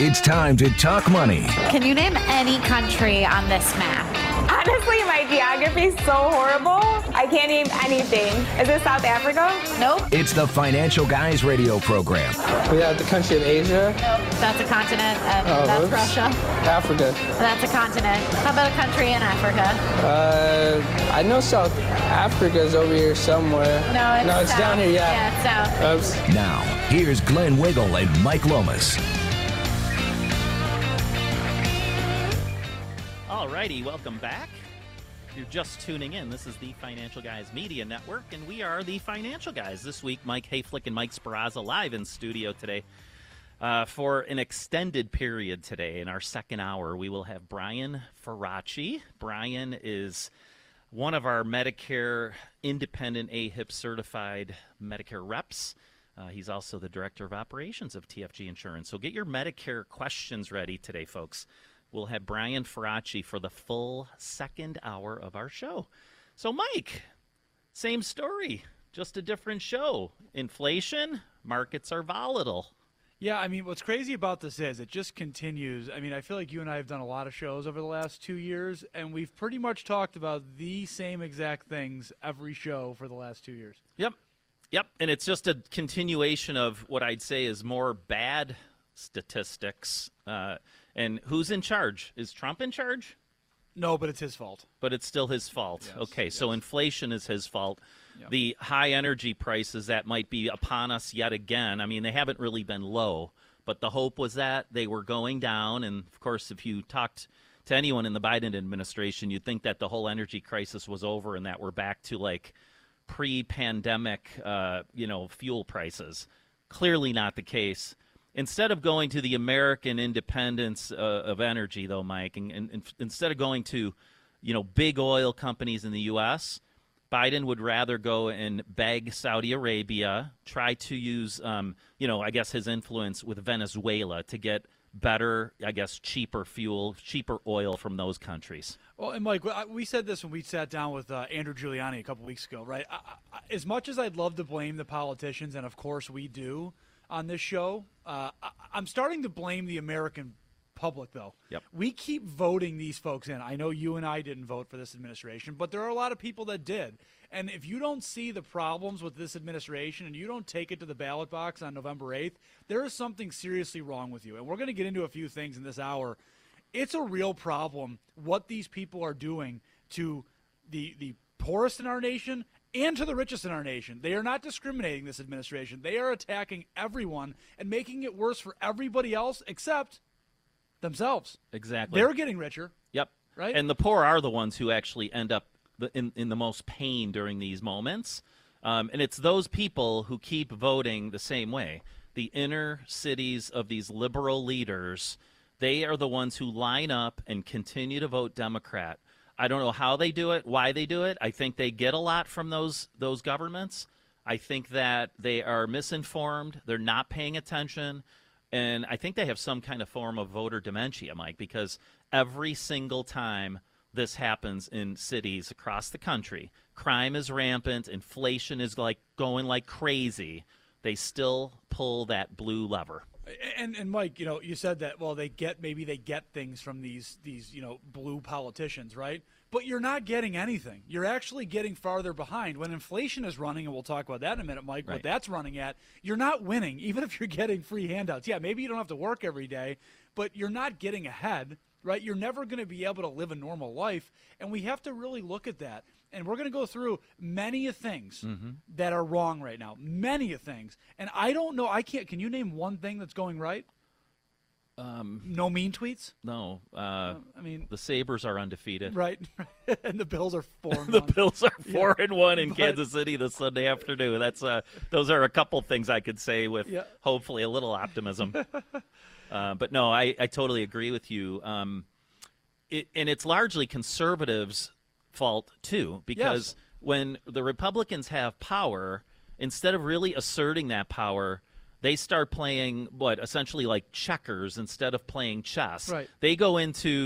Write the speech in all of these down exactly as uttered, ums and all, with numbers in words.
It's time to talk money. Can you name any country on this map? Honestly, my geography is so horrible. I can't name anything. Is it South Africa? Nope. It's the Financial Guys radio program. We have the country of Asia. Nope. That's a continent, and Oh, that's oops. Russia. Africa. That's a continent. How about a country in Africa? Uh, I know South Africa is over here somewhere. No, it's No, it's south. down here, yeah. Yeah, it's south. Oops. Now, here's Glenn Wiggle and Mike Lomas. Alrighty, welcome back. If you're just tuning in, this is the Financial Guys Media Network, and we are the Financial Guys. This week, Mike Hayflick and Mike Speraza live in studio today uh, for an extended period today. In our second hour, we will have Brian Faraci. Brian is one of our Medicare independent A H I P certified Medicare reps. Uh, he's also the Director of Operations of T F G Insurance. So get your Medicare questions ready today, folks. We'll have Brian Faraci for the full second hour of our show. So, Mike, same story, just a different show. Inflation, markets are volatile. Yeah, I mean, what's crazy about this is it just continues. I mean, I feel like you and I have done a lot of shows over the last two years, and we've pretty much talked about the same exact things every show for the last two years. Yep, yep, and it's just a continuation of what I'd say is more bad statistics. Uh, and who's in charge? Is Trump in charge? No, but it's his fault. But it's still his fault. Yes, okay, yes. so inflation is his fault. Yep. The high energy prices that might be upon us yet again, I mean, they haven't really been low, but the hope was that they were going down. And, of course, if you talked to anyone in the Biden administration, you'd think that the whole energy crisis was over and that we're back to, like, pre-pandemic, uh, you know, fuel prices. Clearly not the case. Instead of going to the American independence uh, of energy, though, Mike, and, and, and instead of going to, you know, big oil companies in the U S, Biden would rather go and beg Saudi Arabia, try to use, um, you know, I guess his influence with Venezuela to get better, I guess, cheaper fuel, cheaper oil from those countries. Well, and Mike, we said this when we sat down with uh, Andrew Giuliani a couple weeks ago, right? I, I, as much as I'd love to blame the politicians, and of course we do on this show, uh, I, I'm starting to blame the American public, though. Yep. We keep voting these folks in. I know you and I didn't vote for this administration, but there are a lot of people that did. And if you don't see the problems with this administration and you don't take it to the ballot box on November eighth, there is something seriously wrong with you. And we're going to get into a few things in this hour. It's a real problem what these people are doing to the the poorest in our nation and to the richest in our nation. They are not discriminating, this administration. They are attacking everyone and making it worse for everybody else except themselves. Exactly. They're getting richer. Yep. Right? And the poor are the ones who actually end up the, in, in the most pain during these moments. Um, and it's those people who keep voting the same way. The inner cities of these liberal leaders, they are the ones who line up and continue to vote Democrat. I don't know how they do it, why they do it. I think they get a lot from those those governments. I think that they are misinformed. They're not paying attention. And I think they have some kind of form of voter dementia, Mike, because every single time this happens in cities across the country, crime is rampant, inflation is like going like crazy, they still pull that blue lever. And and Mike, you know, you said that, well, they get maybe they get things from these these, you know, blue politicians, right? But you're not getting anything. You're actually getting farther behind. When inflation is running, and we'll talk about that in a minute, Mike, Right. what that's running at, you're not winning, even if you're getting free handouts. Yeah, maybe you don't have to work every day, but you're not getting ahead, right? You're never going to be able to live a normal life, and we have to really look at that. And we're going to go through many of things Mm-hmm. that are wrong right now, many of things. And I don't know, I can't, can you name one thing that's going right? Um, No mean tweets? no, uh, I mean, the Sabres are undefeated. right. And the Bills are four and The one. Bills are four and one in but- Kansas City this Sunday afternoon. That's uh, those are a couple things I could say with Yeah. hopefully a little optimism. uh, but no, I, I totally agree with you. Um, it, and it's largely conservatives' fault too, because Yes. when the Republicans have power, instead of really asserting that power, they start playing what essentially like checkers instead of playing chess. Right. They go into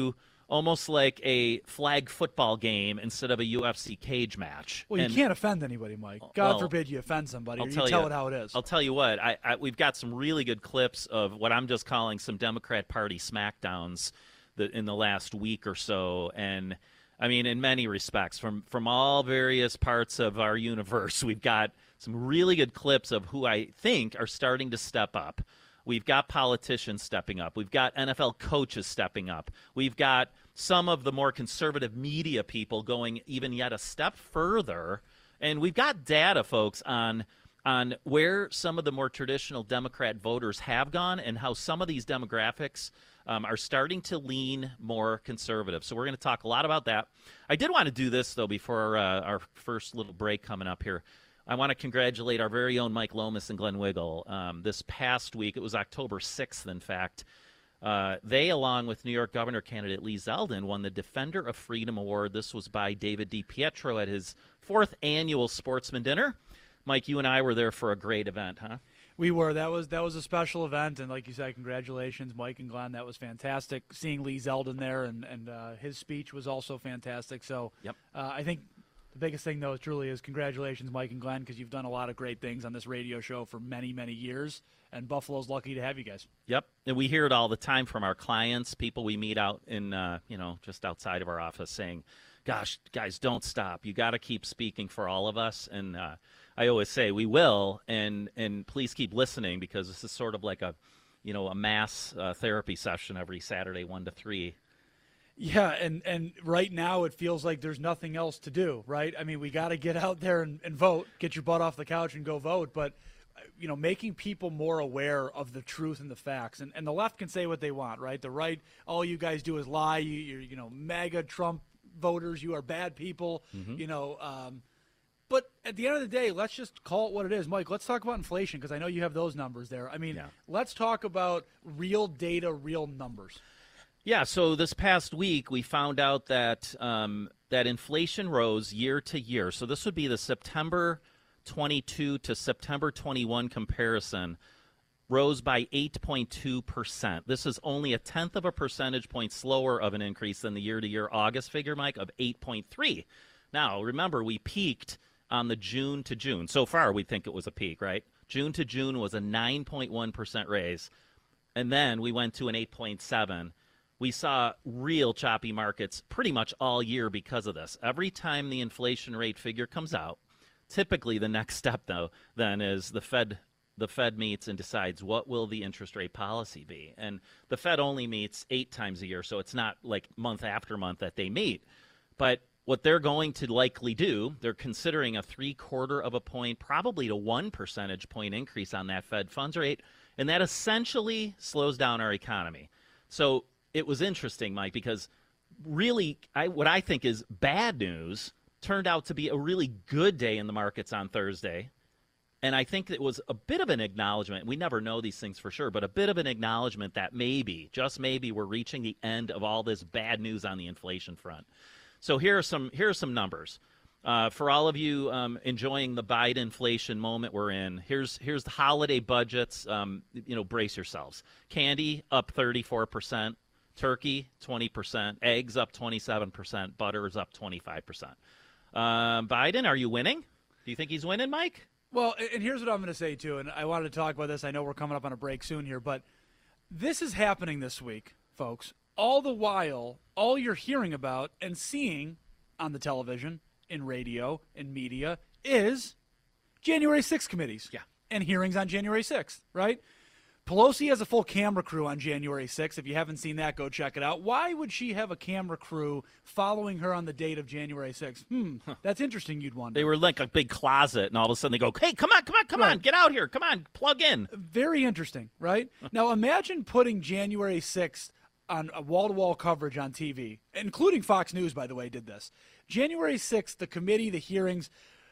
almost like a flag football game instead of a U F C cage match. Well, you And- can't offend anybody, Mike. God well, forbid you offend somebody. I'll or you tell tell you- it how it is. I'll tell you what, I, I, we've got some really good clips of what I'm just calling some Democrat Party smackdowns that in the last week or so. And, I mean, in many respects, from, from all various parts of our universe, we've got some really good clips of who I think are starting to step up. We've got politicians stepping up. We've got N F L coaches stepping up. We've got some of the more conservative media people going even yet a step further. And we've got data, folks, on on where some of the more traditional Democrat voters have gone and how some of these demographics um, are starting to lean more conservative. So we're going to talk a lot about that. I did want to do this, though, before uh, our first little break coming up here. I want to congratulate our very own Mike Lomas and Glenn Wiggle. Um, this past week, it was October sixth, in fact, uh, they, along with New York governor candidate Lee Zeldin, won the Defender of Freedom Award. This was by David DiPietro at his fourth annual Sportsman Dinner. Mike, you and I were there for a great event, huh? We were. That was that was a special event, and like you said, congratulations, Mike and Glenn. That was fantastic. Seeing Lee Zeldin there, and, and uh, his speech was also fantastic. So Yep. uh, I think the biggest thing, though, truly is congratulations, Mike and Glenn, because you've done a lot of great things on this radio show for many, many years, and Buffalo's lucky to have you guys. Yep, and we hear it all the time from our clients, people we meet out in, uh, you know, just outside of our office saying, gosh, guys, don't stop. You got to keep speaking for all of us. And uh, I always say we will, and, and please keep listening, because this is sort of like a, you know, a mass uh, therapy session every Saturday, one to three. Yeah, and, and right now it feels like there's nothing else to do, right? I mean, we got to get out there and, and vote, get your butt off the couch and go vote. But, you know, making people more aware of the truth and the facts. And, and the left can say what they want, right? The right, all you guys do is lie. You, you're, you know, MAGA Trump voters, you are bad people, Mm-hmm. you know. Um, but at the end of the day, let's just call it what it is. Mike, let's talk about inflation, because I know you have those numbers there. I mean, Yeah. let's talk about real data, real numbers. Yeah, so this past week we found out that um, that inflation rose year to year. So this would be the September twenty-two to September twenty-one comparison, rose by eight point two percent. This is only a tenth of a percentage point slower of an increase than the year-to-year August figure, Mike, of eight point three. Now, remember, we peaked on the June to June. So far, we think it was a peak, right? June to June was a nine point one percent raise, and then we went to an eight point seven. We saw real choppy markets pretty much all year because of this. Every time the inflation rate figure comes out, typically the next step, though, then is the Fed the Fed meets and decides what will the interest rate policy be. And the Fed only meets eight times a year, so it's not like month after month that they meet. But what they're going to likely do, they're considering a three-quarter of a point, probably to one percentage point increase on that Fed funds rate, and that essentially slows down our economy. So it was interesting, Mike, because really I, what I think is bad news turned out to be a really good day in the markets on Thursday. And I think it was a bit of an acknowledgement. We never know these things for sure, but a bit of an acknowledgement that maybe, just maybe, we're reaching the end of all this bad news on the inflation front. So here are some here are some numbers. Uh, for all of you um, enjoying the Biden inflation moment we're in, here's here's the holiday budgets. Um, you know, brace yourselves. Candy up thirty-four percent. Turkey, twenty percent. Eggs up twenty-seven percent. Butter is up twenty-five percent. Um, Biden, are you winning? Do you think he's winning, Mike? Well, and here's what I'm going to say, too, and I wanted to talk about this. I know we're coming up on a break soon here, but this is happening this week, folks. All the while, all you're hearing about and seeing on the television, in radio, in media, is January sixth committees. Yeah. And hearings on January sixth, right? Pelosi has a full camera crew on January sixth. If you haven't seen that, go check it out. Why would she have a camera crew following her on the date of January sixth? Hmm, that's interesting, you'd wonder. They were like a big closet, and all of a sudden they go, hey, come on, come on, come Right. on, get out here, come on, plug in. Very interesting, right? Now imagine putting January sixth on a wall-to-wall coverage on T V, including Fox News, by the way, did this. January sixth, the committee, the hearings.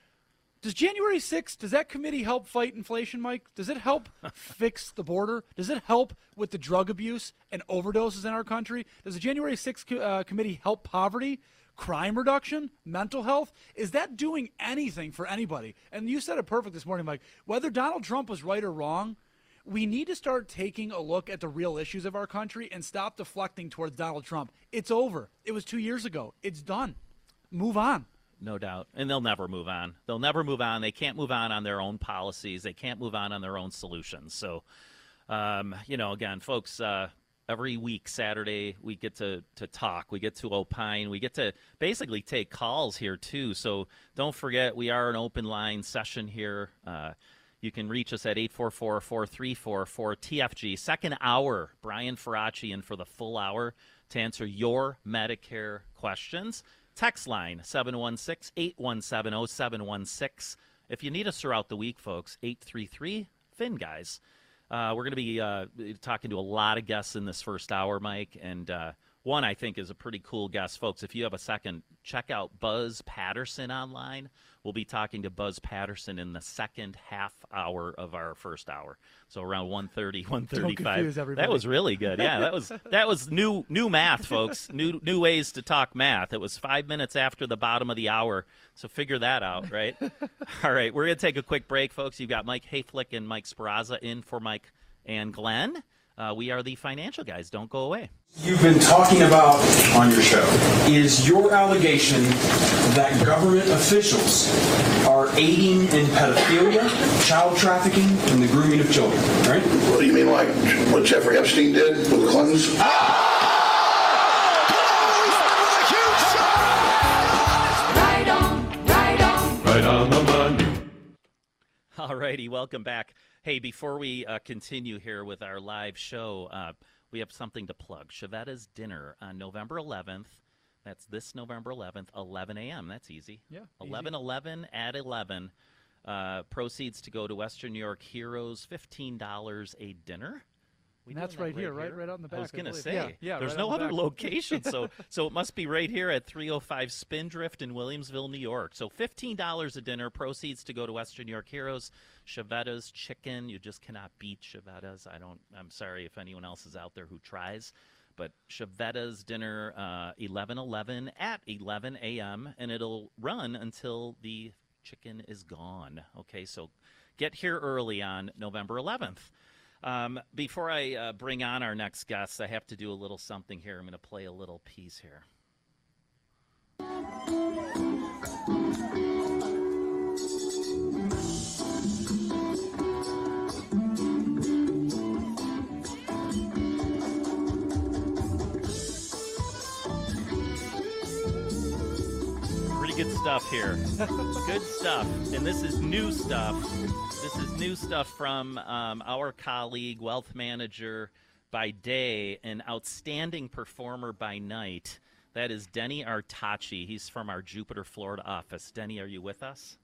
Does January sixth, does that committee help fight inflation, Mike? Does it help fix the border? Does it help with the drug abuse and overdoses in our country? Does the January sixth co- uh, committee help poverty, crime reduction, mental health? Is that doing anything for anybody? And you said it perfect this morning, Mike. Whether Donald Trump was right or wrong, we need to start taking a look at the real issues of our country and stop deflecting towards Donald Trump. It's over. It was two years ago. It's done. Move on. No doubt. And they'll never move on. They'll never move on. They can't move on on their own policies. They can't move on on their own solutions. So, um, you know, again, folks, uh, every week, Saturday, we get to, to talk. We get to opine. We get to basically take calls here, too. So don't forget, we are an open line session here. Uh, you can reach us at eight four four, four three four, four T F G. Second hour, Brian Faraci in for the full hour to answer your Medicare questions. Text line, seven one six, eight one seven, oh seven one six. If you need us throughout the week, folks, eight three three, Fin Guys. Uh, we're going to be uh, talking to a lot of guests in this first hour, Mike. And uh, one, I think, is a pretty cool guest. Folks, if you have a second, check out Buzz Patterson online. We'll be talking to Buzz Patterson in the second half hour of our first hour. So around one thirty, one thirty-five. Don't confuse everybody. That was really good. Yeah, that was that was new new math, folks. New new ways to talk math. It was five minutes after the bottom of the hour. So figure that out, right? All right, we're going to take a quick break, folks. You've got Mike Hayflick and Mike Speraza in for Mike and Glenn. Uh, we are the Financial Guys. Don't go away. You've been talking about on your show is your allegation that government officials are aiding in pedophilia, child trafficking, and the grooming of children, right? What do you mean, like what Jeffrey Epstein did with the Clintons? Right on, right on. Right on the money. All righty, welcome back. Hey, before we uh, continue here with our live show, uh, we have something to plug. Chevetta's dinner on November eleventh. That's this November eleventh, eleven a.m. That's easy. Yeah, eleven eleven at eleven. Uh, proceeds to go to Western New York Heroes, fifteen dollars a dinner. We And that's doing right that here, right, right out in the back. I was going to believe. say, yeah, yeah, there's right no out in the other back. location, so so it must be right here at three oh five Spindrift in Williamsville, New York. So fifteen dollars a dinner, proceeds to go to Western New York Heroes. Chevetta's chicken, you just cannot beat Chevetta's. I don't. I'm sorry if anyone else is out there who tries, but Chevetta's dinner, uh, eleven eleven at eleven a.m. and it'll run until the chicken is gone. Okay, so get here early on November eleventh. Um, before I uh, bring on our next guest, I have to do a little something here. I'm going to play a little piece here. Pretty good stuff here. Good stuff. And this is new stuff. This is new stuff from um, our colleague, wealth manager by day, and outstanding performer by night. That is Denny Artachi. He's from our Jupiter, Florida office. Denny, are you with us?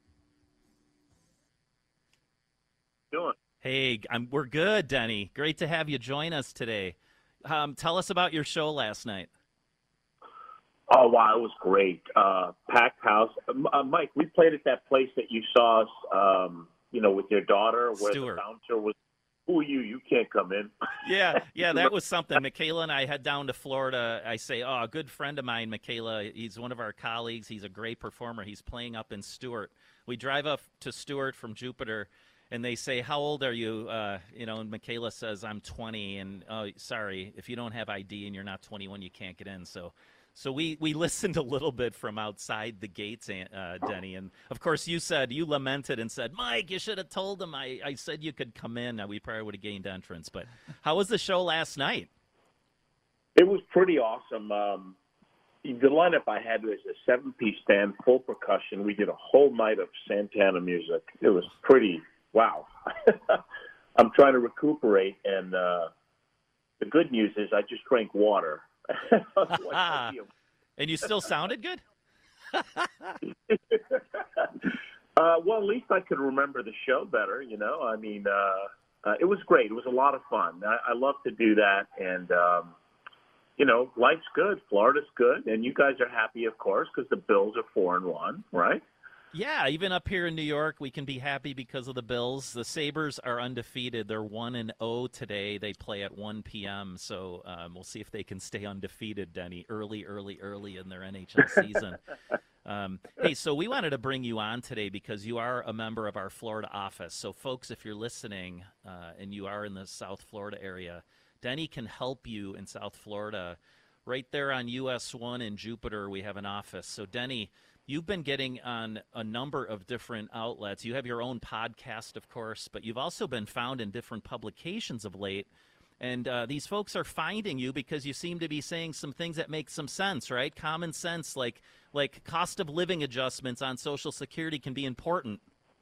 Doing? Hey, I'm, we're good, Denny. Great to have you join us today. Um, tell us about your show last night. Oh, wow, it was great. Uh, packed house. Uh, Mike, we played at that place that you saw us, um, you know, with your daughter, where Stewart. the bouncer was, who are you? You can't come in. Yeah, yeah, that was something. Michaela and I head down to Florida. I say, oh, a good friend of mine, Michaela, he's one of our colleagues. He's a great performer. He's playing up in Stewart. We drive up to Stewart from Jupiter, and they say, how old are you? Uh, you know, and Michaela says, I'm twenty. And, oh, sorry, if you don't have I D and you're not twenty-one, you can't get in. So so we, we listened a little bit from outside the gates, uh, Denny. And, of course, you said, you lamented and said, Mike, you should have told them I, I said you could come in. Uh, we probably would have gained entrance. But how was the show last night? It was pretty awesome. Um, the lineup I had was a seven-piece band, full percussion. We did a whole night of Santana music. It was pretty, wow. I'm trying to recuperate, and uh, the good news is I just drank water. And you still sounded good? uh, well, at least I could remember the show better, you know. I mean, uh, uh, it was great. It was a lot of fun. I, I love to do that, and, um, you know, life's good. Florida's good, and you guys are happy, of course, because the Bills are four and one, right? Yeah, even up here in New York, we can be happy because of the Bills. The Sabres are undefeated. They're one and oh today. They play at one p.m., so um, we'll see if they can stay undefeated, Denny, early, early, early in their N H L season. Um, hey, so we wanted to bring you on today because you are a member of our Florida office. So, folks, if you're listening uh, and you are in the South Florida area, Denny can help you in South Florida. Right there on U S one in Jupiter, we have an office. So, Denny, you've been getting on a number of different outlets. You have your own podcast, of course, but you've also been found in different publications of late. And uh, these folks are finding you because you seem to be saying some things that make some sense, right? Common sense, like like cost of living adjustments on Social Security can be important.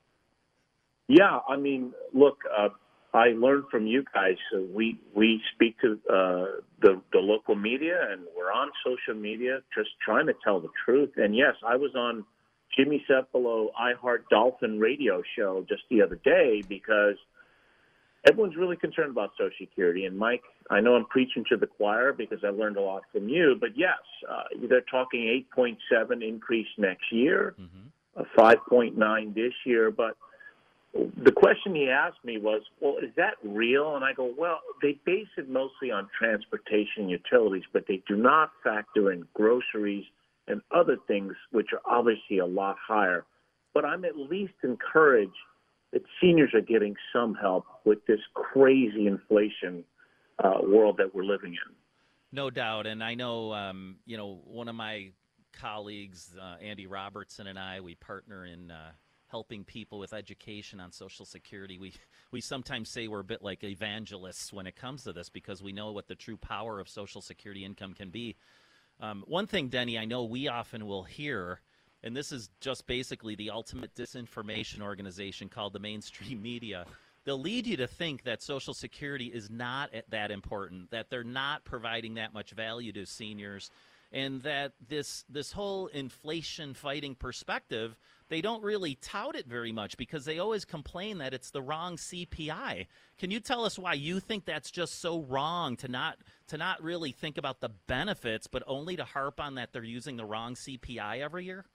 Yeah, I mean, look, uh, I learned from you guys. Uh, we we speak to uh, the the local media, and we're on social media, just trying to tell the truth. And yes, I was on Jimmy Cefalo iHeart Dolphin radio show just the other day because everyone's really concerned about Social Security. And, Mike, I know I'm preaching to the choir because I learned a lot from you. But, yes, uh, they're talking eight point seven increase next year, mm-hmm. a five point nine this year. But the question he asked me was, well, is that real? And I go, well, they base it mostly on transportation and utilities, but they do not factor in groceries and other things, which are obviously a lot higher. But I'm at least encouraged that seniors are getting some help with this crazy inflation uh, world that we're living in. No doubt. And I know, um, you know, one of my colleagues, uh, Andy Robertson, and I, we partner in uh, helping people with education on Social Security. We, we sometimes say we're a bit like evangelists when it comes to this because we know what the true power of Social Security income can be. Um, one thing, Denny, I know we often will hear, and this is just basically the ultimate disinformation organization called the mainstream media. They'll lead you to think that Social Security is not that important, that they're not providing that much value to seniors, and that this this whole inflation-fighting perspective, they don't really tout it very much because they always complain that it's the wrong C P I. Can you tell us why you think that's just so wrong to not to not really think about the benefits, but only to harp on that they're using the wrong C P I every year?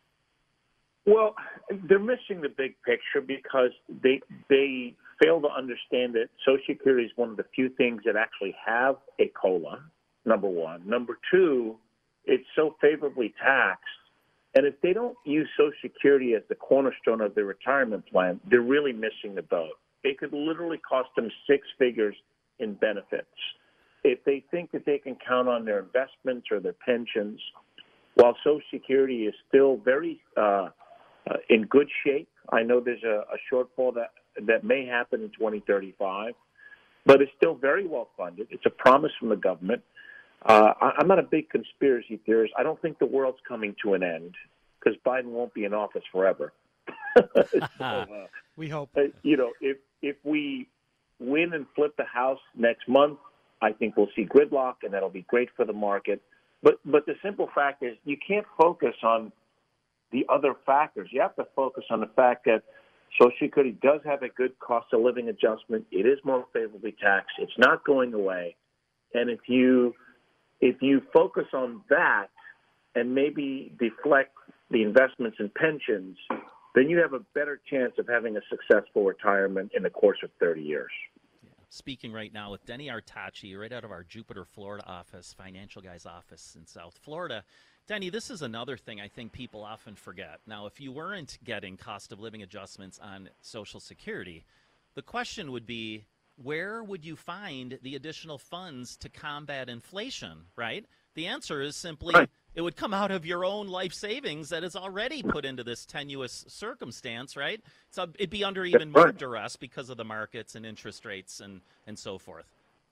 Well, they're missing the big picture because they they fail to understand that Social Security is one of the few things that actually have a COLA, number one. Number two, it's so favorably taxed. And if they don't use Social Security as the cornerstone of their retirement plan, they're really missing the boat. It could literally cost them six figures in benefits. If they think that they can count on their investments or their pensions, while Social Security is still very uh, uh, in good shape, I know there's a, a shortfall that, that may happen in twenty thirty-five, but it's still very well funded. It's a promise from the government. Uh, I, I'm not a big conspiracy theorist. I don't think the world's coming to an end because Biden won't be in office forever. so, uh, we hope. Uh, you know, if if we win and flip the House next month, I think we'll see gridlock, and that'll be great for the market. But but the simple fact is you can't focus on the other factors. You have to focus on the fact that Social Security does have a good cost of living adjustment. It is more favorably taxed. It's not going away. And if you if you focus on that and maybe deflect the investments in pensions, then you have a better chance of having a successful retirement in the course of thirty years. Speaking right now with Denny Artachi, right out of our Jupiter, Florida office, Financial Guys office in South Florida. Denny, this is another thing I think people often forget. Now, if you weren't getting cost of living adjustments on Social Security, the question would be, where would you find the additional funds to combat inflation, right? The answer is simply right. It would come out of your own life savings that is already put into this tenuous circumstance, right? So it'd be under even more duress because of the markets and interest rates and, and so forth.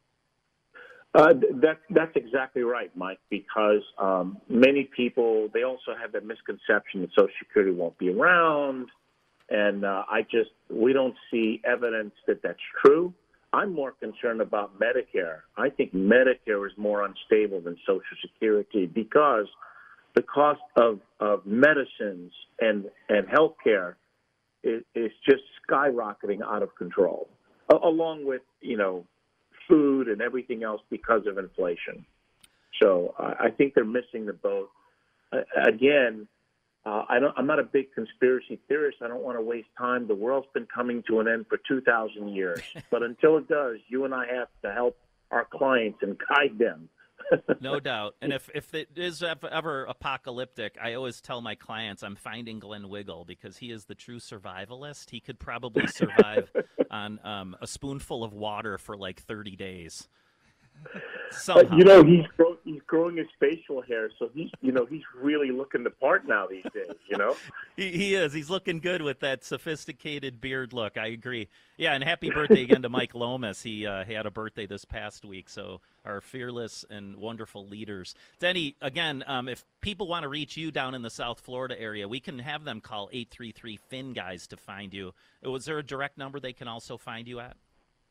Uh, that, that's exactly right, Mike, because um, many people, they also have that misconception that Social Security won't be around. And uh, I just, we don't see evidence that that's true. I'm more concerned about Medicare. I think Medicare is more unstable than Social Security because the cost of, of medicines and, and health care is, is just skyrocketing out of control, along with, you know, food and everything else because of inflation. So uh, I think they're missing the boat. Uh, again, Uh, I don't, I'm not a big conspiracy theorist. I don't want to waste time. The world's been coming to an end for two thousand years. But until it does, you and I have to help our clients and guide them No doubt. And if, if it is ever apocalyptic, I always tell my clients I'm finding Glenn Wiggle because he is the true survivalist. He could probably survive on um, a spoonful of water for like thirty days. But, you know, he's grow, he's growing his facial hair, so he's you know he's really looking the part now these days. You know, he, he is. He's looking good with that sophisticated beard look. I agree. Yeah, and happy birthday again to Mike Lomas. He uh, he had a birthday this past week. So our fearless and wonderful leaders. Denny, again, um, if people want to reach you down in the South Florida area, we can have them call eight three three F I N guys to find you. Was there a direct number they can also find you at?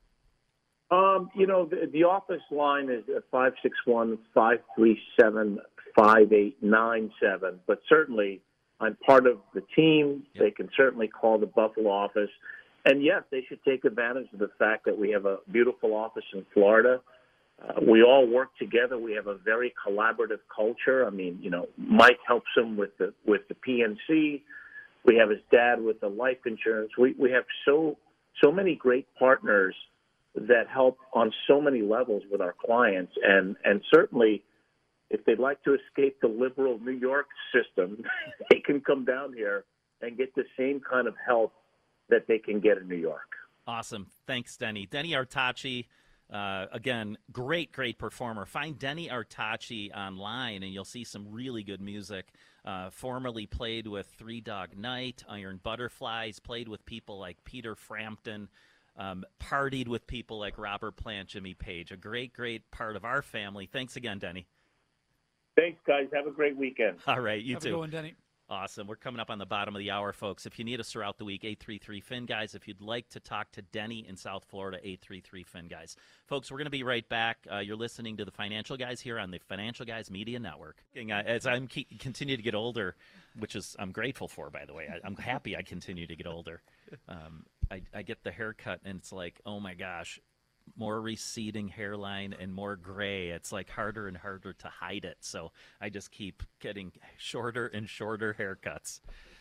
Um, you know, the, the office line is five six one, five three seven, five eight nine seven. But certainly, I'm part of the team. Yep. They can certainly call the Buffalo office. And, yes, they should take advantage of the fact that we have a beautiful office in Florida. Uh, we all work together. We have a very collaborative culture. I mean, you know, Mike helps him with the with the P N C. We have his dad with the life insurance. We we have so so many great partners that help on so many levels with our clients. And, and certainly, if they'd like to escape the liberal New York system, they can come down here and get the same kind of help that they can get in New York. Awesome. Thanks, Denny. Denny Artachi, uh, again, great, great performer. Find Denny Artachi online, and you'll see some really good music. Uh, formerly played with Three Dog Night, Iron Butterflies, played with people like Peter Frampton, Um, partied with people like Robert Plant, Jimmy Page, a great, great part of our family. Thanks again, Denny. Thanks, guys. Have a great weekend. All right, you Have too. a good one, Denny. Awesome. We're coming up on the bottom of the hour, folks. If you need us throughout the week, eight three three F I N, guys. If you'd like to talk to Denny in South Florida, eight three three F I N, guys. Folks, we're going to be right back. Uh, you're listening to the Financial Guys here on the Financial Guys Media Network. As I continue to get older, which is I'm grateful for, by the way. I, I'm happy I continue to get older. Um, I, I get the haircut, and it's like, oh, my gosh, more receding hairline and more gray. It's like harder and harder to hide it. So I just keep getting shorter and shorter haircuts.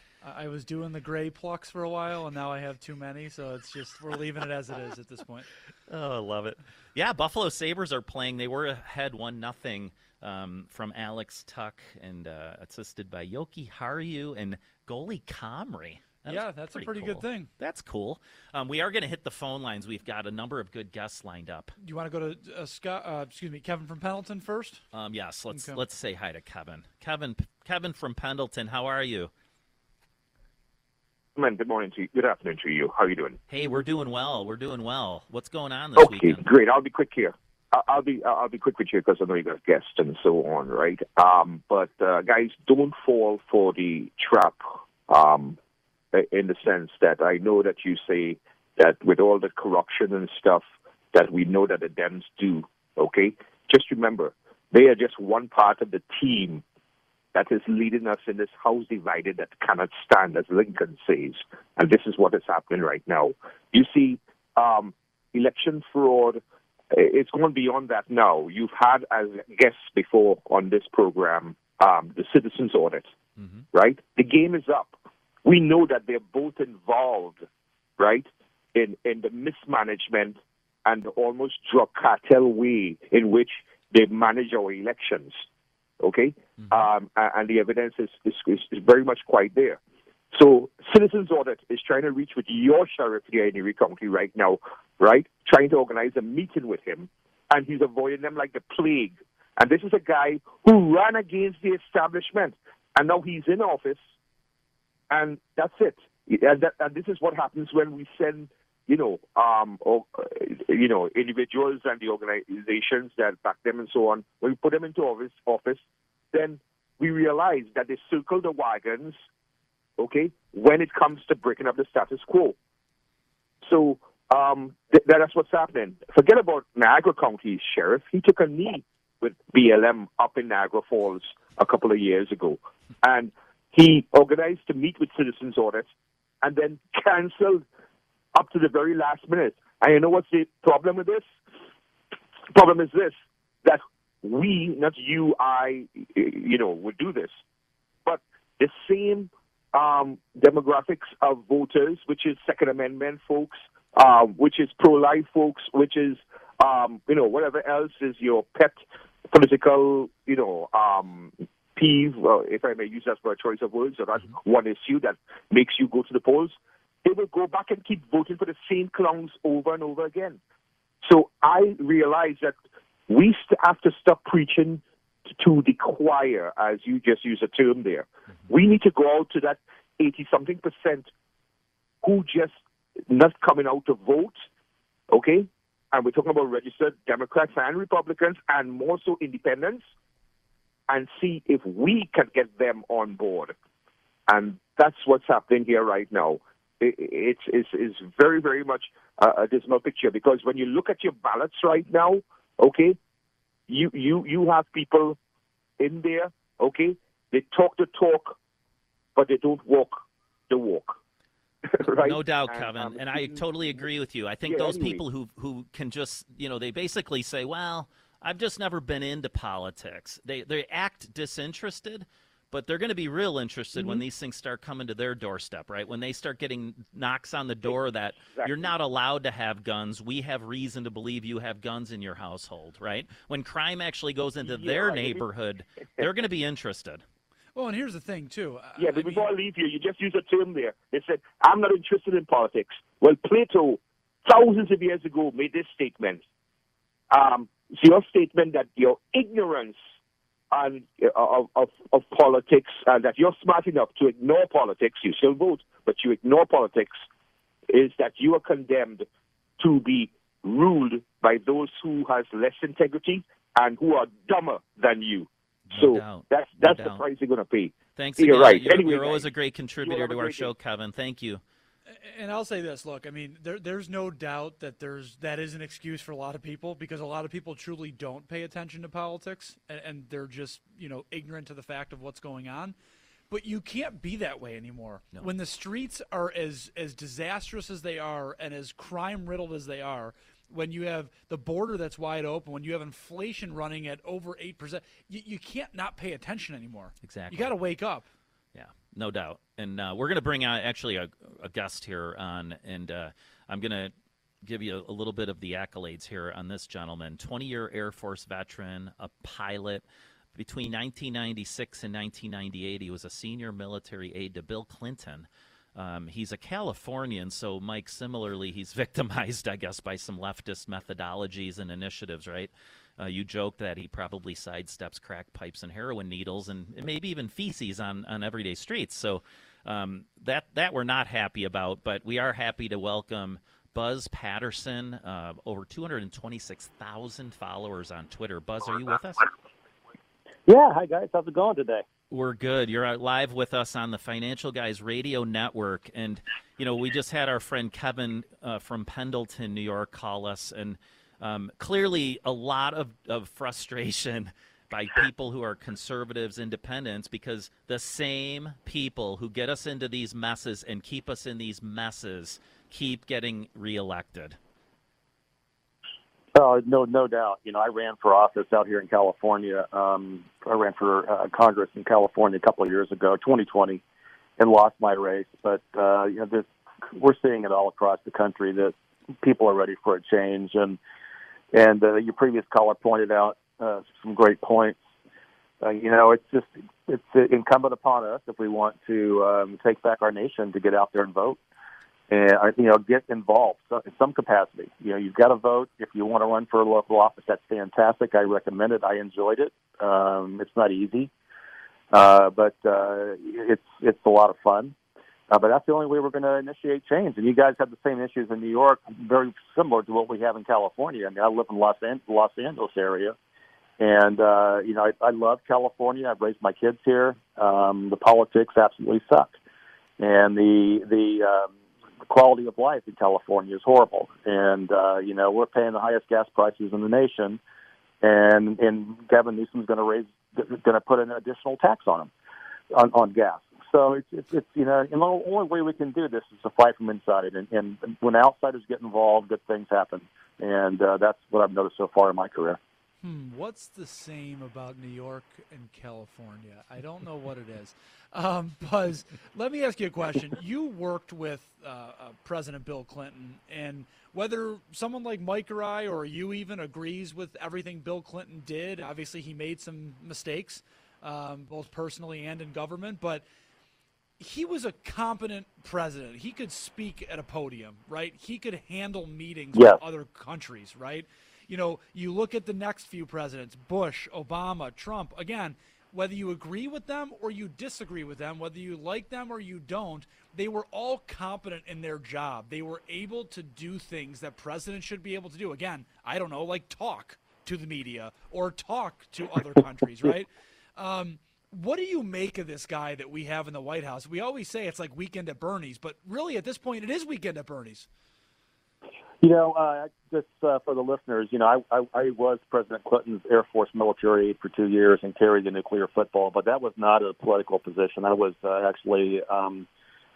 I was doing the gray plucks for a while, and now I have too many, so it's just we're leaving it as it is at this point. Oh, I love it. Yeah, Buffalo Sabres are playing. They were ahead one nothing um, from Alex Tuck and uh, assisted by Yoki Haru and goalie Comrie. That yeah, that's pretty a pretty cool. good thing. That's cool. Um, we are going to hit the phone lines. We've got a number of good guests lined up. Do you want to go to uh, Scott? Uh, excuse me, Kevin from Pendleton first? Um, yes, let's okay. let's say hi to Kevin. Kevin, Kevin from Pendleton. How are you? Man, good morning to you. Good afternoon to you. How are you doing? Hey, we're doing well. We're doing well. What's going on this okay, weekend? Okay, great. I'll be quick here. I'll be I'll be quick with you because I know you got guests and so on, right? Um, but uh, guys, don't fall for the trap. Um, in the sense that I know that you say that with all the corruption and stuff that we know that the Dems do, okay? Just remember, they are just one part of the team that is leading us in this house divided that cannot stand, as Lincoln says. And this is what is happening right now. You see, um, election fraud, it's going beyond that now. You've had as guests before on this program um, the citizens audit, mm-hmm. right? The game is up. We know that they're both involved, right, in, in the mismanagement and the almost drug cartel way in which they manage our elections, okay? Mm-hmm. Um, and the evidence is, is, is very much quite there. So Citizens Audit is trying to reach with your sheriff here in Erie County right now, right, trying to organize a meeting with him, and he's avoiding them like the plague. And this is a guy who ran against the establishment, and now he's in office. And that's it. And, that, and this is what happens when we send, you know, um, or, you know, individuals and the organizations that back them and so on. When we put them into office, office, then we realize that they circle the wagons, okay, when it comes to breaking up the status quo. So um, th- that's what's happening. Forget about Niagara County Sheriff. He took a knee with B L M up in Niagara Falls a couple of years ago. And he organized to meet with Citizens Audit and then canceled up to the very last minute. And you know what's the problem with this? The problem is this, that we, not you, I, you know, would do this. But the same um, demographics of voters, which is Second Amendment folks, um, which is pro-life folks, which is, um, you know, whatever else is your pet political, you know, um, peeve, uh, if I may use that for a choice of words, or that mm-hmm. one issue that makes you go to the polls, they will go back and keep voting for the same clowns over and over again. So I realize that we st- have to stop preaching to the choir, as you just used a term there. Mm-hmm. We need to go out to that eighty-something percent who just not coming out to vote, okay? And we're talking about registered Democrats and Republicans, and more so independents, and see if we can get them on board. And that's what's happening here right now. It, it's, it's, it's very, very much a, a dismal picture, because when you look at your ballots right now, okay, you, you, you have people in there, okay, they talk the talk, but they don't walk the walk. Right? No doubt, and, Kevin, um, and I totally agree with you. I think yeah, those anyway. people who who can just, you know, they basically say, well, I've just never been into politics. They they act disinterested, but they're going to be real interested mm-hmm. when these things start coming to their doorstep, right? When they start getting knocks on the door that exactly. you're not allowed to have guns. We have reason to believe you have guns in your household, right? When crime actually goes into yeah, their I mean, neighborhood, they're going to be interested. Well, and here's the thing, too. Yeah, but I before mean, I leave you, you just used a term there. They said, I'm not interested in politics. Well, Plato, thousands of years ago, made this statement. Um, it's your statement that your ignorance and, uh, of, of, of politics, and that you're smart enough to ignore politics, you still vote, but you ignore politics, is that you are condemned to be ruled by those who has less integrity and who are dumber than you. No so doubt. that's No that's doubt. the price you're going to pay. Thanks You're again. right. You're, Anyway, you're always guys, a great contributor have a to our great show, day. Kevin. Thank you. and I'll say this, look, I mean, there, there's no doubt that there's that is an excuse for a lot of people, because a lot of people truly don't pay attention to politics, and, and they're just, you know, ignorant to the fact of what's going on. But you can't be that way anymore. No. When the streets are as, as disastrous as they are and as crime-riddled as they are, when you have the border that's wide open, when you have inflation running at over eight percent, you, you can't not pay attention anymore. Exactly. You got to wake up. Yeah, no doubt. And uh, we're going to bring out actually a, a guest here on, and uh, I'm going to give you a, a little bit of the accolades here on this gentleman. twenty-year Air Force veteran, a pilot. Between nineteen ninety-six and nineteen ninety-eight, he was a senior military aide to Bill Clinton. Um, he's a Californian, so, Mike, similarly, he's victimized, I guess, by some leftist methodologies and initiatives, right? Uh, you joked that he probably sidesteps crack pipes and heroin needles and maybe even feces on, on everyday streets. So um, that, that we're not happy about, but we are happy to welcome Buzz Patterson, uh, over two hundred twenty-six thousand followers on Twitter. Buzz, are you with us? Yeah, hi, guys. How's it going today? We're good. You're out live with us on the Financial Guys Radio Network. And, you know, we just had our friend Kevin uh, from Pendleton, New York, call us. And um, clearly a lot of, of frustration by people who are conservatives, independents, because the same people who get us into these messes and keep us in these messes keep getting reelected. Oh, no, no doubt. You know, I ran for office out here in California. Um, I ran for uh, Congress in California a couple of years ago, twenty twenty, and lost my race. But uh, you know, this, we're seeing it all across the country that people are ready for a change. And and uh, your previous caller pointed out uh, some great points. Uh, you know, it's just it's incumbent upon us, if we want to um, take back our nation, to get out there and vote. And, you know, get involved in some capacity. You know, you've got to vote. If you want to run for a local office, that's fantastic. I recommend it. I enjoyed it. Um, it's not easy, uh, but uh, it's it's a lot of fun. Uh, but that's the only way we're going to initiate change. And you guys have the same issues in New York, very similar to what we have in California. I mean, I live in Los An- Los Angeles area, and, uh, you know, I, I love California. I've raised my kids here. Um, the politics absolutely suck. And the the um, the quality of life in California is horrible. And, uh, you know, we're paying the highest gas prices in the nation, and, and Gavin Newsom's going to raise, going to put an additional tax on them, on, on gas. So it's, it's, it's, you know, and the only way we can do this is to fight from inside. And, and when outsiders get involved, good things happen. And uh, that's what I've noticed so far in my career. Hmm, what's the same about New York and California? I don't know what it is. Um, Buzz, let me ask you a question. You worked with uh, uh, President Bill Clinton, and whether someone like Mike or I, or you even, agrees with everything Bill Clinton did, obviously he made some mistakes, um, both personally and in government, but he was a competent president. He could speak at a podium, right? He could handle meetings Yeah. with other countries, right? You know, you look at the next few presidents, Bush, Obama, Trump, again, whether you agree with them or you disagree with them, whether you like them or you don't, they were all competent in their job. They were able to do things that presidents should be able to do. Again, I don't know, like talk to the media or talk to other countries, right? Um, what do you make of this guy that we have in the White House? We always say it's like Weekend at Bernie's, but really at this point it is Weekend at Bernie's. You know, uh, just uh, for the listeners, you know, I, I, I was President Clinton's Air Force military aide for two years and carried the nuclear football, but that was not a political position. I was uh, actually, um,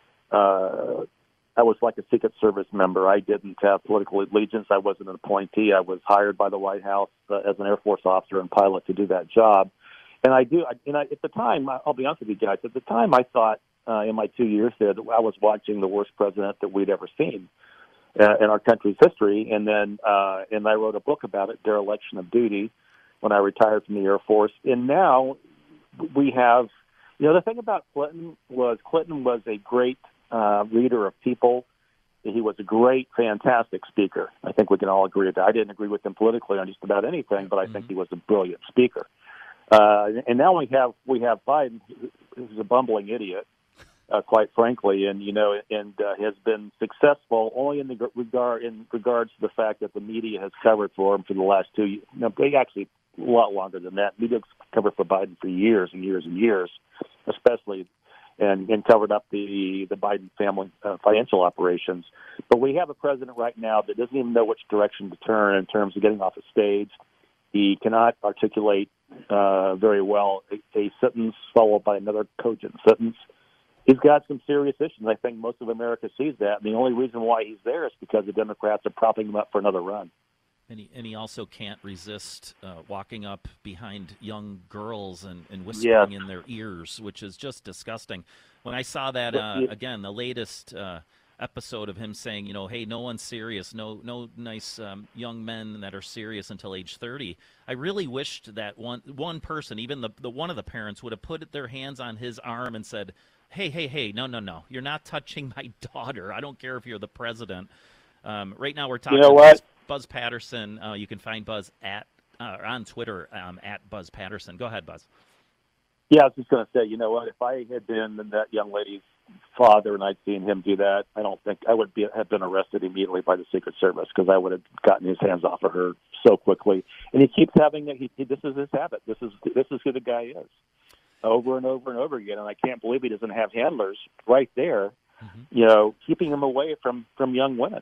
uh, I was like a Secret Service member. I didn't have political allegiance. I wasn't an appointee. I was hired by the White House uh, as an Air Force officer and pilot to do that job. And I do, I, and I, at the time, I'll be honest with you guys, at the time I thought uh, in my two years there that I was watching the worst president that we'd ever seen uh, in our country's history. And then, uh, and I wrote a book about it, Dereliction of Duty, when I retired from the Air Force. And now we have, you know, the thing about Clinton was Clinton was a great uh, reader of people. He was a great, fantastic speaker. I think we can all agree with that. I didn't agree with him politically on just about anything, but I think he was a brilliant speaker. Uh, and now we have we have Biden, who's a bumbling idiot, uh, quite frankly, and you know, and uh, has been successful only in the regard in regards to the fact that the media has covered for him for the last two years. No, they actually a lot longer than that. Media covered for Biden for years and years and years, especially, and, and covered up the the Biden family uh, financial operations. But we have a president right now that doesn't even know which direction to turn in terms of getting off the stage. He cannot articulate uh, very well a, a sentence followed by another cogent sentence. He's got some serious issues. I think most of America sees that. And the only reason why he's there is because the Democrats are propping him up for another run. And he, and he also can't resist uh, walking up behind young girls and, and whispering Yes. in their ears, which is just disgusting. When I saw that, uh, again, the latest uh, episode of him saying, you know, hey, no one's serious, no no nice um, young men that are serious until age thirty. I really wished that one one person, even the, the one of the parents, would have put their hands on his arm and said, hey, hey, hey, no, no, no, you're not touching my daughter. I don't care if you're the president. Um, right now we're talking You know what? Buzz Patterson. Uh, you can find Buzz at uh, on Twitter um, at Buzz Patterson. Go ahead, Buzz. Yeah, I was just going to say, you know what? If I had been that young lady's father and I'd seen him do that, I don't think I would be, have been arrested immediately by the Secret Service because I would have gotten his hands off of her so quickly. And he keeps having it. He, he, this is his habit. This is this is who the guy is, over and over and over again. And I can't believe he doesn't have handlers right there, mm-hmm. you know, keeping him away from, from young women,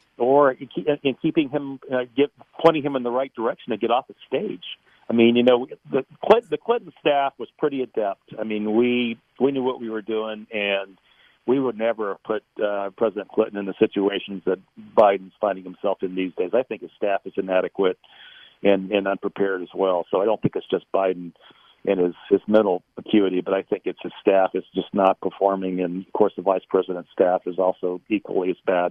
or in keeping him, uh, get, pointing him in the right direction to get off the stage. I mean, you know, the Clinton, the Clinton staff was pretty adept. I mean, we we knew what we were doing, and we would never have put uh, President Clinton in the situations that Biden's finding himself in these days. I think his staff is inadequate and, and unprepared as well. So I don't think it's just Biden and his, his mental acuity, but I think it's his staff is just not performing. And, of course, the vice president's staff is also equally as bad.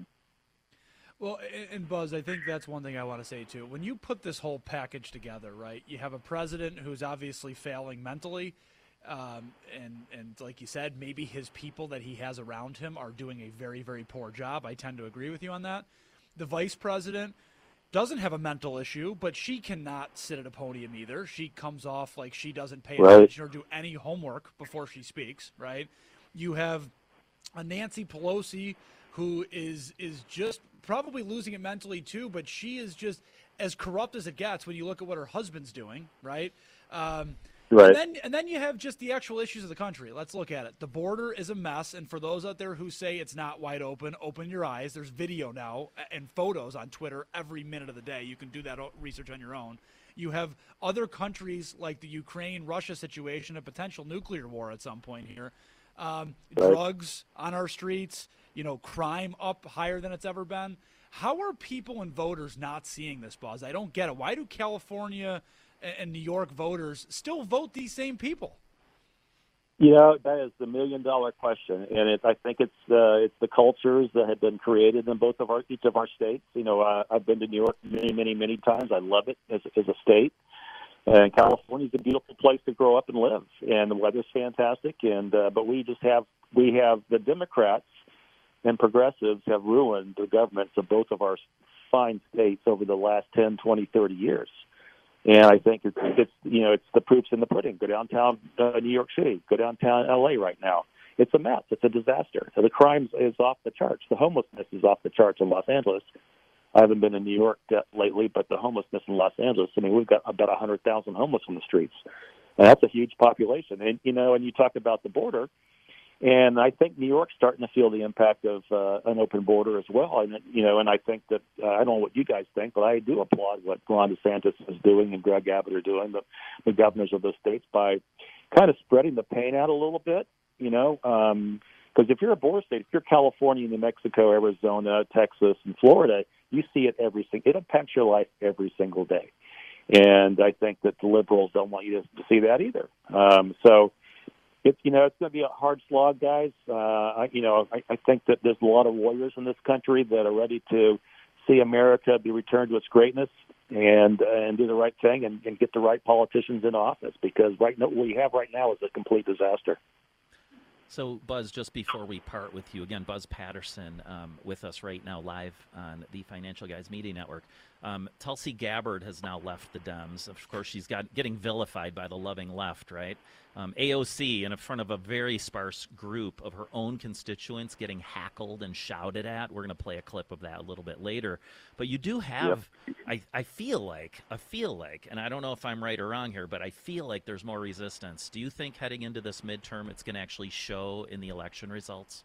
Well, and Buzz, I think that's one thing I want to say, too. When you put this whole package together, right, you have a president who's obviously failing mentally, um, and, and like you said, maybe his people that he has around him are doing a very, very poor job. I tend to agree with you on that. The vice president doesn't have a mental issue, but she cannot sit at a podium either. She comes off like she doesn't pay Right. attention or do any homework before she speaks, right? You have a Nancy Pelosi who is is just probably losing it mentally too, but she is just as corrupt as it gets when you look at what her husband's doing, right? Um, Right. And then, and then you have just the actual issues of the country. Let's look at it. The border is a mess, and for those out there who say it's not wide open, open your eyes. There's video now and photos on Twitter every minute of the day. You can do that research on your own. You have other countries like the Ukraine-Russia situation, a potential nuclear war at some point here. Um, Right. Drugs on our streets, you know, crime up higher than it's ever been. How are people and voters not seeing this, Buzz? I don't get it. Why do California and New York voters still vote these same people? You know, that is the million-dollar question, and it, I think it's uh, it's the cultures that have been created in both of our each of our states. You know, uh, I've been to New York many, many, many times. I love it as, as a state, and California is a beautiful place to grow up and live, and the weather's fantastic. And uh, but we just have we have the Democrats and progressives have ruined the governments of both of our fine states over the last ten, twenty, thirty years. And I think it's, it's you know, it's the proof's in the pudding. Go downtown uh, New York City. Go downtown L A right now. It's a mess. It's a disaster. The crime is off the charts. The homelessness is off the charts in Los Angeles. I haven't been in New York uh, lately, but the homelessness in Los Angeles, I mean, we've got about one hundred thousand homeless on the streets. And that's a huge population. And, you know, and you talk about the border, and I think New York's starting to feel the impact of uh, an open border as well. And, you know, and I think that, uh, I don't know what you guys think, but I do applaud what Ron DeSantis is doing and Greg Abbott are doing, the, the governors of those states, by kind of spreading the pain out a little bit, you know, um, because if you're a border state, if you're California, New Mexico, Arizona, Texas, and Florida, you see it every single, it impacts your life every single day. And I think that the liberals don't want you to, to see that either. Um, so, It's, you know, it's going to be a hard slog, guys. Uh, I, you know, I, I think that there's a lot of warriors in this country that are ready to see America be returned to its greatness and uh, and do the right thing and, and get the right politicians in office, because right now, what we have right now is a complete disaster. So, Buzz, just before we part with you, again, Buzz Patterson um, with us right now live on the Financial Guys Media Network. Um, Tulsi Gabbard has now left the Dems. Of course, she's got getting vilified by the loving left, right? Um, A O C, in front of a very sparse group of her own constituents, getting hackled and shouted at. We're going to play a clip of that a little bit later. But you do have, yep. I, I feel like, I feel like, and I don't know if I'm right or wrong here, but I feel like there's more resistance. Do you think heading into this midterm it's going to actually show in the election results?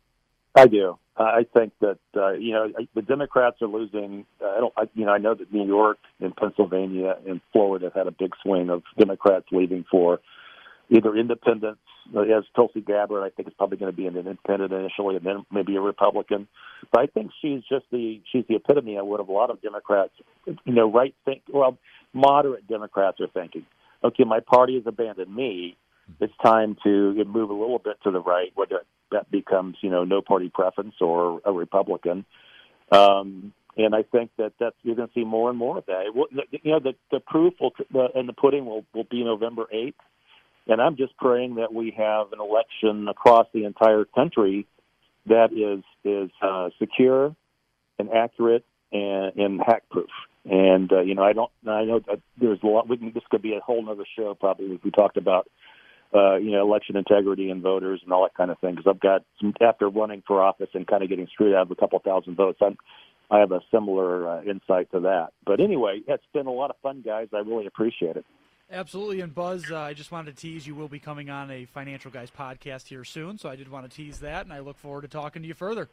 I do. Uh, I think that uh, you know the Democrats are losing. Uh, I don't. I, you know, I know that New York and Pennsylvania and Florida have had a big swing of Democrats leaving for either independents. Uh, as Tulsi Gabbard, I think is probably going to be an independent initially, and then maybe a Republican. But I think she's just the she's the epitome of what a lot of Democrats, you know, right think. Well, moderate Democrats are thinking. Okay, my party has abandoned me. It's time to move a little bit to the right, whether that becomes, you know, no party preference or a Republican. Um, and I think that that's, you're going to see more and more of that. Will, you know, the, the proof will, the, and the pudding will, will be November eighth. And I'm just praying that we have an election across the entire country that is is uh, secure and accurate and, and hack-proof. And, uh, you know, I don't, I know that there's a lot, we can, this could be a whole other show probably if we talked about Uh, you know, election integrity and voters and all that kind of thing. Because I've got some, after running for office and kind of getting screwed out of a couple thousand votes, I'm, I have a similar uh, insight to that. But anyway, it's been a lot of fun, guys. I really appreciate it. Absolutely. And Buzz, uh, I just wanted to tease you will be coming on a Financial Guys podcast here soon, so I did want to tease that, and I look forward to talking to you further.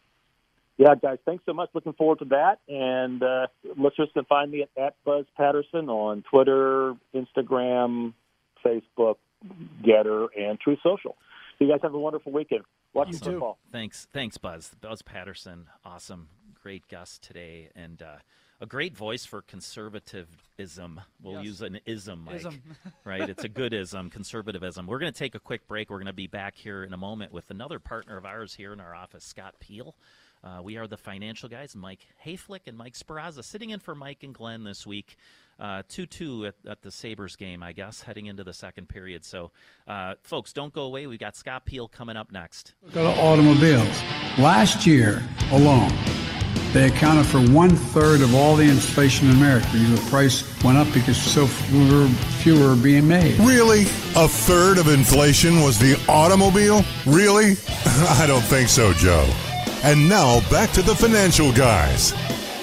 Yeah, guys, thanks so much. Looking forward to that. And uh, listeners can find me at, at Buzz Patterson on Twitter, Instagram, Facebook, Getter, and Truth Social. So you guys have a wonderful weekend. Watch Awesome. football. Thanks, thanks, Buzz. Buzz Patterson, awesome, great guest today, and uh, a great voice for conservatism. We'll Yes. use an ism, Mike. Ism. Right? It's a good ism, conservatism. We're going to take a quick break. We're going to be back here in a moment with another partner of ours here in our office, Scott Peel. Uh, we are the Financial Guys, Mike Hayflick and Mike Speraza, sitting in for Mike and Glenn this week. Uh, two two at, at the Sabres game, I guess, heading into the second period. So, uh, folks, don't go away. We've got Scott Peel coming up next. Look at automobiles. Last year alone, they accounted for one-third of all the inflation in America. The price went up because so fewer, fewer are being made. Really? A third of inflation was the automobile? Really? I don't think so, Joe. And now, back to the Financial Guys.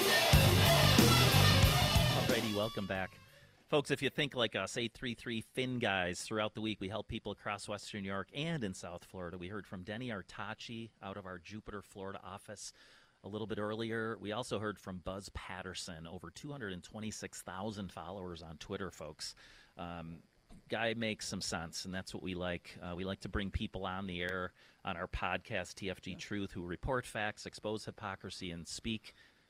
Alrighty, welcome back. Folks, if you think like us, eight three three Fin Guys, throughout the week we help people across Western New York and in South Florida. We heard from Denny Artachi out of our Jupiter, Florida office a little bit earlier. We also heard from Buzz Patterson, over two hundred twenty-six thousand followers on Twitter, folks. Um, guy makes some sense, and that's what we like. Uh, we like to bring people on the air on our podcast, T F G Truth, who report facts, expose hypocrisy, and speak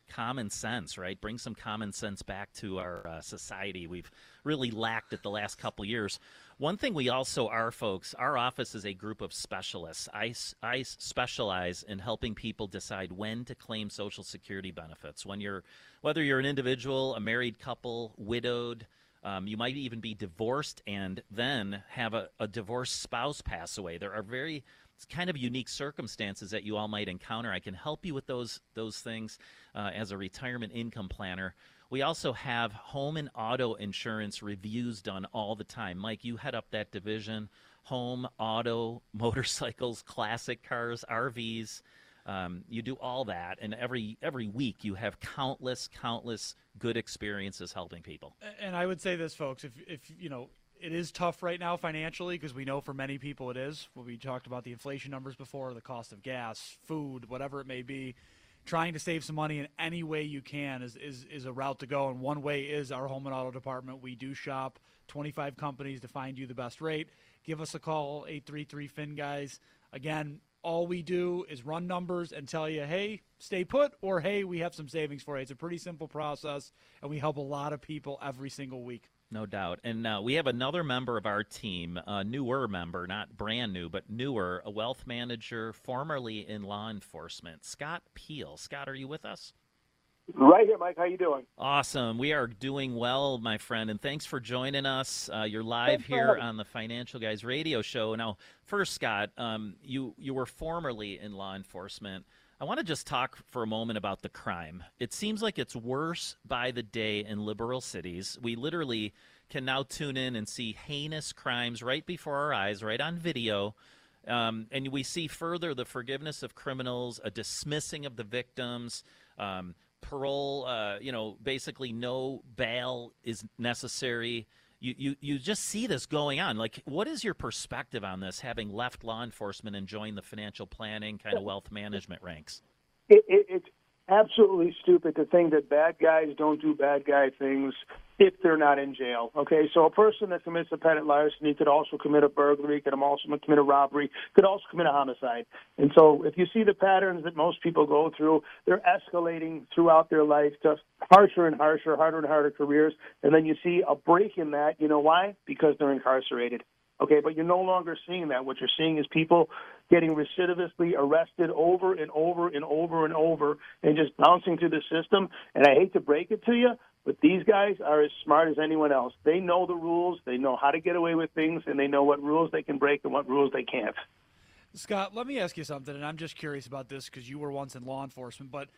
common sense, right? Bring some common sense back to our uh, society. We've really lacked it the last couple years. One thing we also are, folks, our office is a group of specialists. I, I specialize in helping people decide when to claim Social Security benefits. When you're, whether you're an individual, a married couple, widowed, um, you might even be divorced and then have a, a divorced spouse pass away. There are very It's kind of unique circumstances that you all might encounter. I can help you with those those things uh, as a retirement income planner. We also have home and auto insurance reviews done all the time. Mike, you head up that division. Home, auto, motorcycles, classic cars, R Vs. Um, you do all that, and every every week you have countless, countless good experiences helping people. And I would say this, folks, if if you know, it is tough right now financially, because we know for many people it is. We talked about the inflation numbers before, the cost of gas, food, whatever it may be. Trying to save some money in any way you can is, is, is a route to go, and one way is our home and auto department. We do shop twenty-five companies to find you the best rate. Give us a call, eight three three F I N, guys. Again, all we do is run numbers and tell you, hey, stay put, or hey, we have some savings for you. It's a pretty simple process, and we help a lot of people every single week. No doubt. And uh, we have another member of our team, a newer member, not brand new, but newer, a wealth manager, formerly in law enforcement, Scott Peel. Scott, are you with us? Right here, Mike. How you doing? Awesome. We are doing well, my friend, and thanks for joining us. Uh, you're live here on the Financial Guys radio show. Now, first, Scott, um, you, you were formerly in law enforcement. I want to just talk for a moment about the crime. It seems like it's worse by the day in liberal cities. We literally can now tune in and see heinous crimes right before our eyes, right on video. Um, and we see further the forgiveness of criminals, a dismissing of the victims, um, parole, uh, you know, basically no bail is necessary. You, you, you just see this going on. Like, what is your perspective on this, having left law enforcement and joined the financial planning kind of wealth management ranks? It, it, it's absolutely stupid to think that bad guys don't do bad guy things if they're not in jail. Okay, so a person that commits a petty larceny could also commit a burglary, could also commit a robbery, could also commit a homicide. And so if you see the patterns that most people go through, they're escalating throughout their life to harsher and harsher, harder and harder careers, and then you see a break in that. You know why? Because they're incarcerated. Okay, but you're no longer seeing that. What you're seeing is people getting recidivistically arrested over and over and over and over and just bouncing through the system. And I hate to break it to you, but these guys are as smart as anyone else. They know the rules, they know how to get away with things, and they know what rules they can break and what rules they can't. Scott, let me ask you something, and I'm just curious about this because you were once in law enforcement, but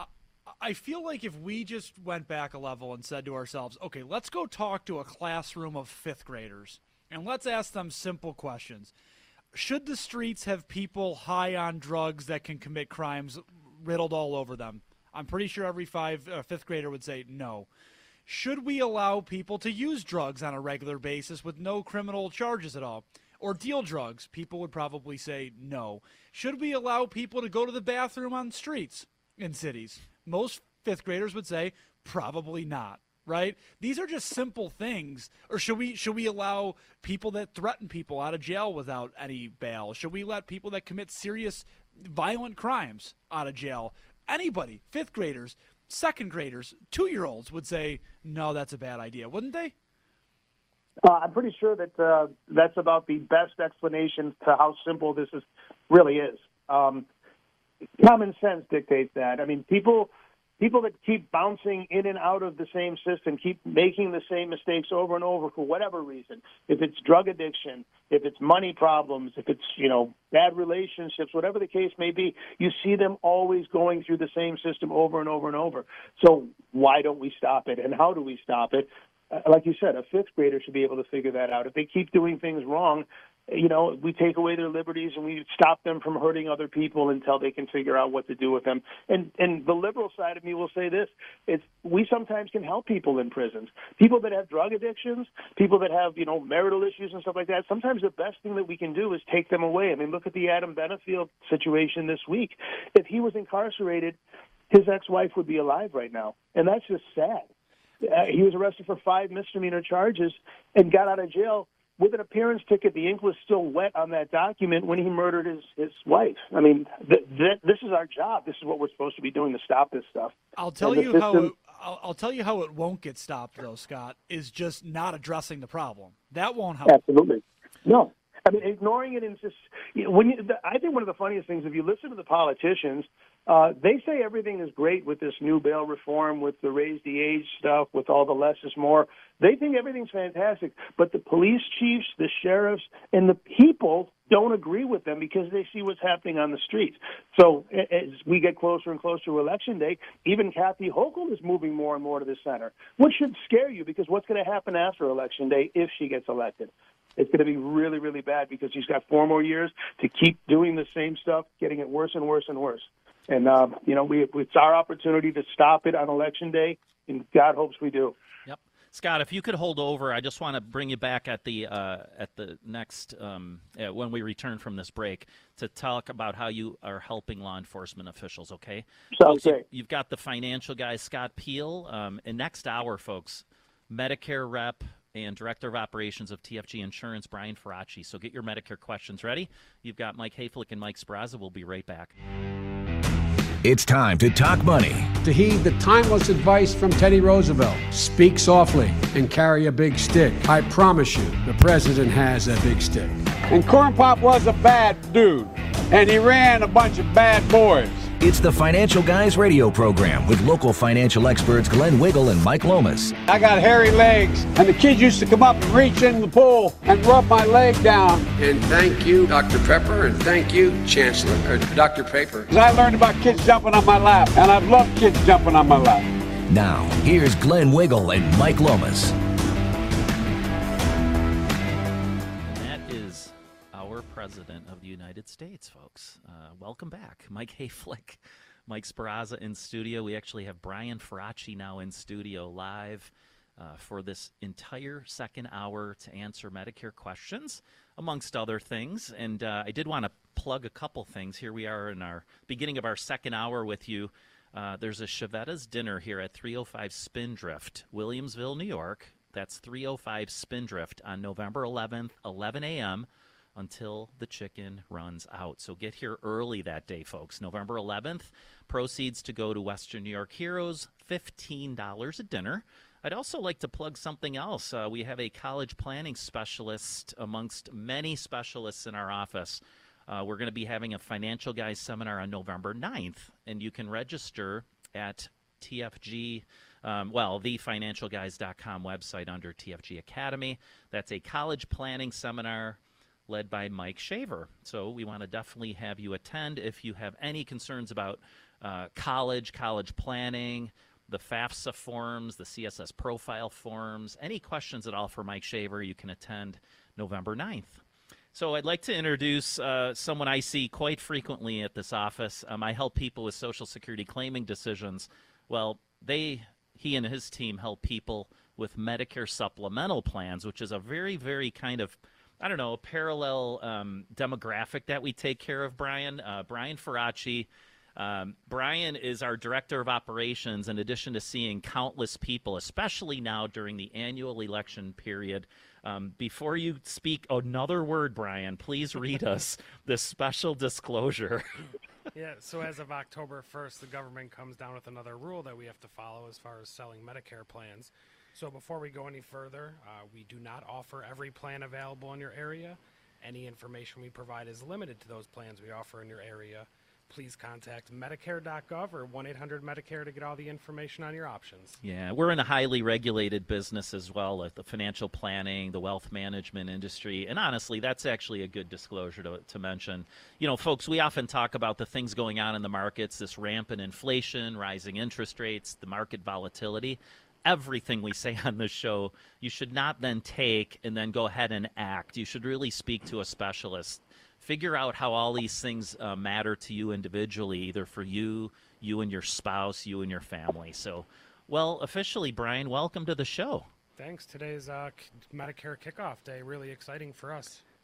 I feel like if we just went back a level and said to ourselves, okay, let's go talk to a classroom of fifth graders, and let's ask them simple questions. Should the streets have people high on drugs that can commit crimes riddled all over them? I'm pretty sure every five, uh, fifth grader would say no. Should we allow people to use drugs on a regular basis with no criminal charges at all? Or deal drugs? People would probably say no. Should we allow people to go to the bathroom on streets in cities? Most fifth graders would say probably not. Right? These are just simple things. Or should we should we allow people that threaten people out of jail without any bail? Should we let people that commit serious violent crimes out of jail? Anybody, fifth graders, second graders, two-year-olds would say, no, that's a bad idea, wouldn't they? Uh, I'm pretty sure that uh, that's about the best explanation to how simple this is really is. Um, common sense dictates that. I mean, people... People that keep bouncing in and out of the same system, keep making the same mistakes over and over for whatever reason. If it's drug addiction, if it's money problems, if it's, you know, bad relationships, whatever the case may be, you see them always going through the same system over and over and over. So why don't we stop it? And how do we stop it? Uh, like you said, a fifth grader should be able to figure that out. If they keep doing things wrong, you know, we take away their liberties and we stop them from hurting other people until they can figure out what to do with them. And and the liberal side of me will say this, it's we sometimes can help people in prisons. People that have drug addictions, people that have, you know, marital issues and stuff like that, sometimes the best thing that we can do is take them away. I mean, look at the Adam Benefield situation this week. If he was incarcerated, his ex-wife would be alive right now. And that's just sad. Uh, he was arrested for five misdemeanor charges and got out of jail with an appearance ticket. The ink was still wet on that document when he murdered his, his wife. I mean, th- th- this is our job. This is what we're supposed to be doing to stop this stuff. I'll tell And the you how system- it, I'll, I'll tell you how it won't get stopped, though, Scott, is just not addressing the problem. That won't help. Absolutely. No. I mean, ignoring it and just you know, when you, the, I think one of the funniest things, if you listen to the politicians, uh, they say everything is great with this new bail reform, with the raise the age stuff, with all the less is more. They think everything's fantastic, but the police chiefs, the sheriffs, and the people don't agree with them because they see what's happening on the streets. So as we get closer and closer to Election Day, even Kathy Hochul is moving more and more to the center, which should scare you because what's going to happen after Election Day if she gets elected? It's going to be really, really bad because she's got four more years to keep doing the same stuff, getting it worse and worse and worse. And, uh, you know, we, it's our opportunity to stop it on Election Day, and God hopes we do. Yep. Scott, if you could hold over, I just want to bring you back at the uh, at the next um, uh, when we return from this break to talk about how you are helping law enforcement officials. Okay, Sounds folks, you, great. you've got the financial guy Scott Peel, um, and next hour, folks, Medicare rep and Director of Operations of T F G Insurance, Brian Faraci. So get your Medicare questions ready. You've got Mike Hayflick and Mike Speraza. We'll be right back. It's time to talk money. To heed the timeless advice from Teddy Roosevelt, speak softly and carry a big stick. I promise you, the president has a big stick. And Corn Pop was a bad dude, and he ran a bunch of bad boys. It's the Financial Guys radio program with local financial experts Glenn Wiggle and Mike Lomas. I got hairy legs, and the kids used to come up and reach in the pool and rub my leg down. And thank you, Doctor Pepper, and thank you, Chancellor, or Doctor Paper. Because I learned about kids jumping on my lap, and I've loved kids jumping on my lap. Now, here's Glenn Wiggle and Mike Lomas. That is our President of the United States, folks. Uh, welcome back. Mike Hayflick, Mike Speraza in studio. We actually have Brian Faraci now in studio live uh, for this entire second hour to answer Medicare questions, amongst other things. And uh, I did want to plug a couple things. Here we are in our beginning of our second hour with you. Uh, there's a Chevetta's dinner here at three oh five Spindrift, Williamsville, New York. That's three oh five Spindrift on November eleventh, eleven a.m. until the chicken runs out. So get here early that day, folks. November eleventh, proceeds to go to Western New York Heroes, fifteen dollars a dinner. I'd also like to plug something else. Uh, we have a college planning specialist amongst many specialists in our office. Uh, we're going to be having a Financial Guys seminar on November ninth, and you can register at T F G, um, well, the financial guys dot com website under T F G Academy. That's a college planning seminar led by Mike Shaver. So we want to definitely have you attend. If you have any concerns about uh, college, college planning, the FAFSA forms, the C S S profile forms, any questions at all for Mike Shaver, you can attend November ninth. So I'd like to introduce uh, someone I see quite frequently at this office. Um, I help people with Social Security claiming decisions. Well, they, he and his team help people with Medicare supplemental plans, which is a very, very kind of, I don't know, parallel um, demographic that we take care of, Brian. Uh, Brian Faraci. Um, Brian is our Director of Operations, in addition to seeing countless people, especially now during the annual election period. Um, before you speak another word, Brian, please read us this special disclosure. Yeah, so as of October first, the government comes down with another rule that we have to follow as far as selling Medicare plans. So before we go any further, uh, we do not offer every plan available in your area. Any information we provide is limited to those plans we offer in your area. Please contact Medicare dot gov or one eight hundred Medicare to get all the information on your options. Yeah, we're in a highly regulated business as well, like the financial planning, the wealth management industry. And honestly, that's actually a good disclosure to, to mention. You know, folks, we often talk about the things going on in the markets, this rampant inflation, rising interest rates, the market volatility. Everything we say on this show, you should not then take and then go ahead and act. You should really speak to a specialist. Figure out how all these things uh, matter to you individually, either for you, you and your spouse, you and your family. So, well, officially, Brian, welcome to the show. Thanks. Today's uh, Medicare kickoff day. Really exciting for us.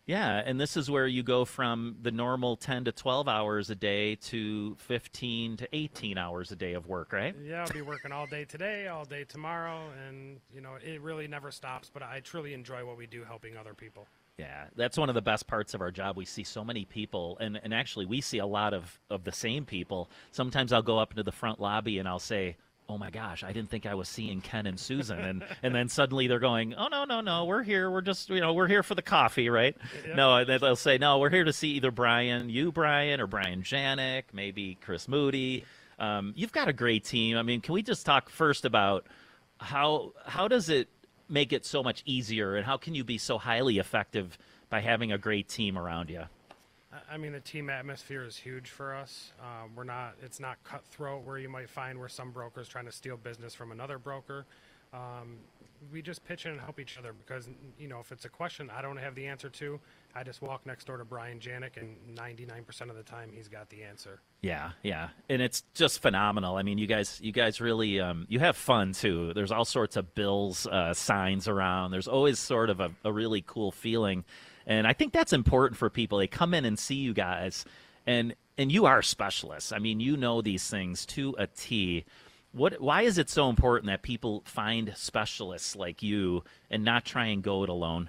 Yeah, and this is where you go from the normal ten to twelve hours a day to fifteen to eighteen hours a day of work, right? Yeah, I'll be working all day today, all day tomorrow, and, you know, it really never stops, but I truly enjoy what we do helping other people. Yeah, that's one of the best parts of our job. We see so many people, and, and actually we see a lot of, of the same people. Sometimes I'll go up into the front lobby and I'll say, oh my gosh, I didn't think I was seeing Ken and Susan. And, and then suddenly they're going, oh, no, no, no, we're here. We're just, you know, we're here for the coffee, right? Yep. No, and then they'll say, no, we're here to see either Brian, you, Brian, or Brian Janik, maybe Chris Moody. Um, you've got a great team. I mean, can we just talk first about how how does it make it so much easier, and how can you be so highly effective by having a great team around you? I mean, the team atmosphere is huge for us. Um, we're not, it's not cutthroat where you might find where some broker's trying to steal business from another broker. Um, we just pitch in and help each other because, you know, if it's a question I don't have the answer to, I just walk next door to Brian Janik, and ninety-nine percent of the time he's got the answer. Yeah, yeah, and it's just phenomenal. I mean, you guys, you guys really, um, you have fun too. There's all sorts of Bills uh, signs around. There's always sort of a, a really cool feeling. And I think that's important for people. They come in and see you guys, and and you are specialists. I mean, you know these things to a T. What? Why is it so important that people find specialists like you and not try and go it alone?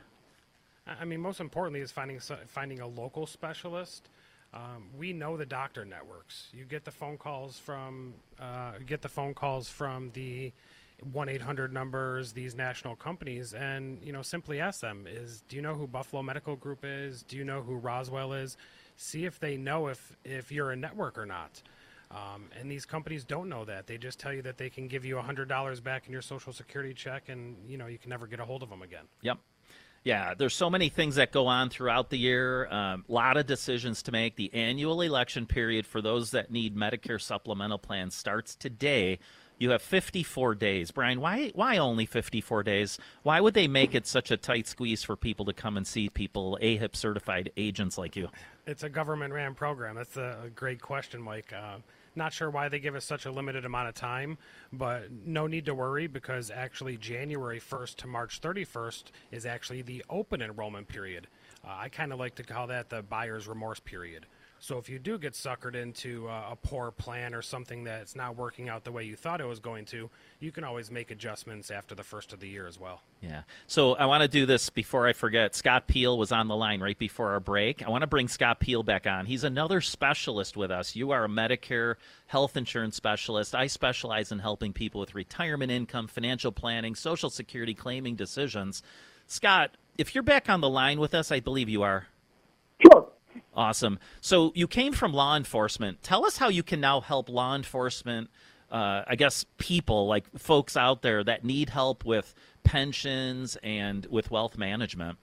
I mean, most importantly is finding finding a local specialist. Um, we know the doctor networks. You get the phone calls from uh, get the phone calls from the one eight hundred numbers, these national companies, and, you know, simply ask them, is, do you know who Buffalo Medical Group is? Do you know who Roswell is? See if they know if, if you're a network or not. Um, and these companies don't know that. They just tell you that they can give you one hundred dollars back in your Social Security check, and, you know, you can never get a hold of them again. Yep. Yeah, there's so many things that go on throughout the year, a um, lot of decisions to make. The annual election period for those that need Medicare supplemental plans starts today. You have fifty-four days. Brian, why why only fifty-four days? Why would they make it such a tight squeeze for people to come and see people, A H I P-certified agents like you? It's a government-ran program. That's a, a great question, Mike. Uh, not sure why they give us such a limited amount of time, but no need to worry because actually January first to March thirty-first is actually the open enrollment period. Uh, I kind of like to call that the buyer's remorse period. So if you do get suckered into uh, a poor plan or something that's not working out the way you thought it was going to, you can always make adjustments after the first of the year as well. Yeah. So I want to do this before I forget. Scott Peel was on the line right before our break. I want to bring Scott Peel back on. He's another specialist with us. You are a Medicare health insurance specialist. I specialize in helping people with retirement income, financial planning, Social Security claiming decisions. Scott, if you're back on the line with us, I believe you are. Sure. Awesome. So you came from law enforcement. Tell us how you can now help law enforcement, uh, I guess, people, like folks out there that need help with pensions and with wealth management.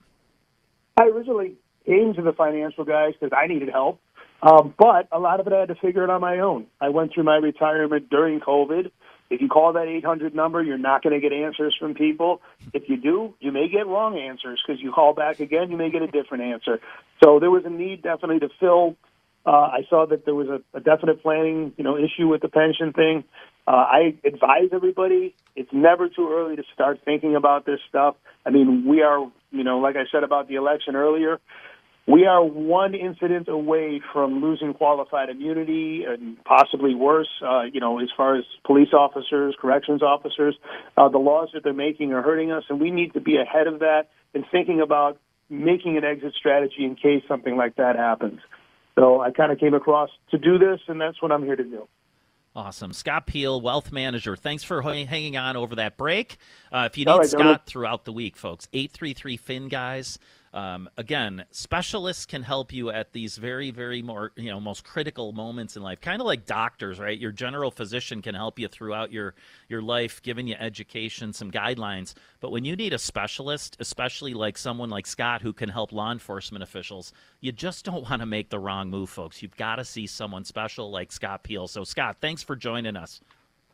I originally came to the financial guys because I needed help, um, but a lot of it I had to figure it on my own. I went through my retirement during COVID. If you call that eight hundred number, you're not going to get answers from people. If you do, you may get wrong answers because you call back again, you may get a different answer. So there was a need definitely to fill. Uh, I saw that there was a, a definite planning, you know, issue with the pension thing. Uh, I advise everybody it's never too early to start thinking about this stuff. I mean, we are, you know, like I said about the election earlier, we are one incident away from losing qualified immunity and possibly worse, uh, you know, as far as police officers, corrections officers. Uh, the laws that they're making are hurting us, and we need to be ahead of that and thinking about making an exit strategy in case something like that happens. So I kind of came across to do this, and that's what I'm here to do. Awesome. Scott Peel, wealth manager. Thanks for hanging on over that break. Uh, if you need right, Scott Donald. throughout the week, folks, eight three three F I N, guys. Um, again, specialists can help you at these very, very more, you know, most critical moments in life. Kind of like doctors, right? Your general physician can help you throughout your, your life, giving you education, some guidelines. But when you need a specialist, especially like someone like Scott who can help law enforcement officials, you just don't want to make the wrong move, folks. You've got to see someone special like Scott Peel. So, Scott, thanks for joining us.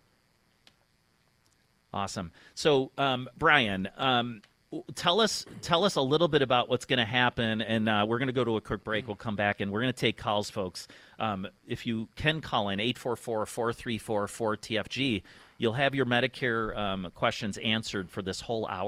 Awesome. So, um, Brian, um, Tell us, tell us a little bit about what's going to happen, and uh, we're going to go to a quick break. We'll come back, and we're going to take calls, folks. Um, if you can call in, eight four four, four three four, four T F G, you'll have your Medicare um, questions answered for this whole hour.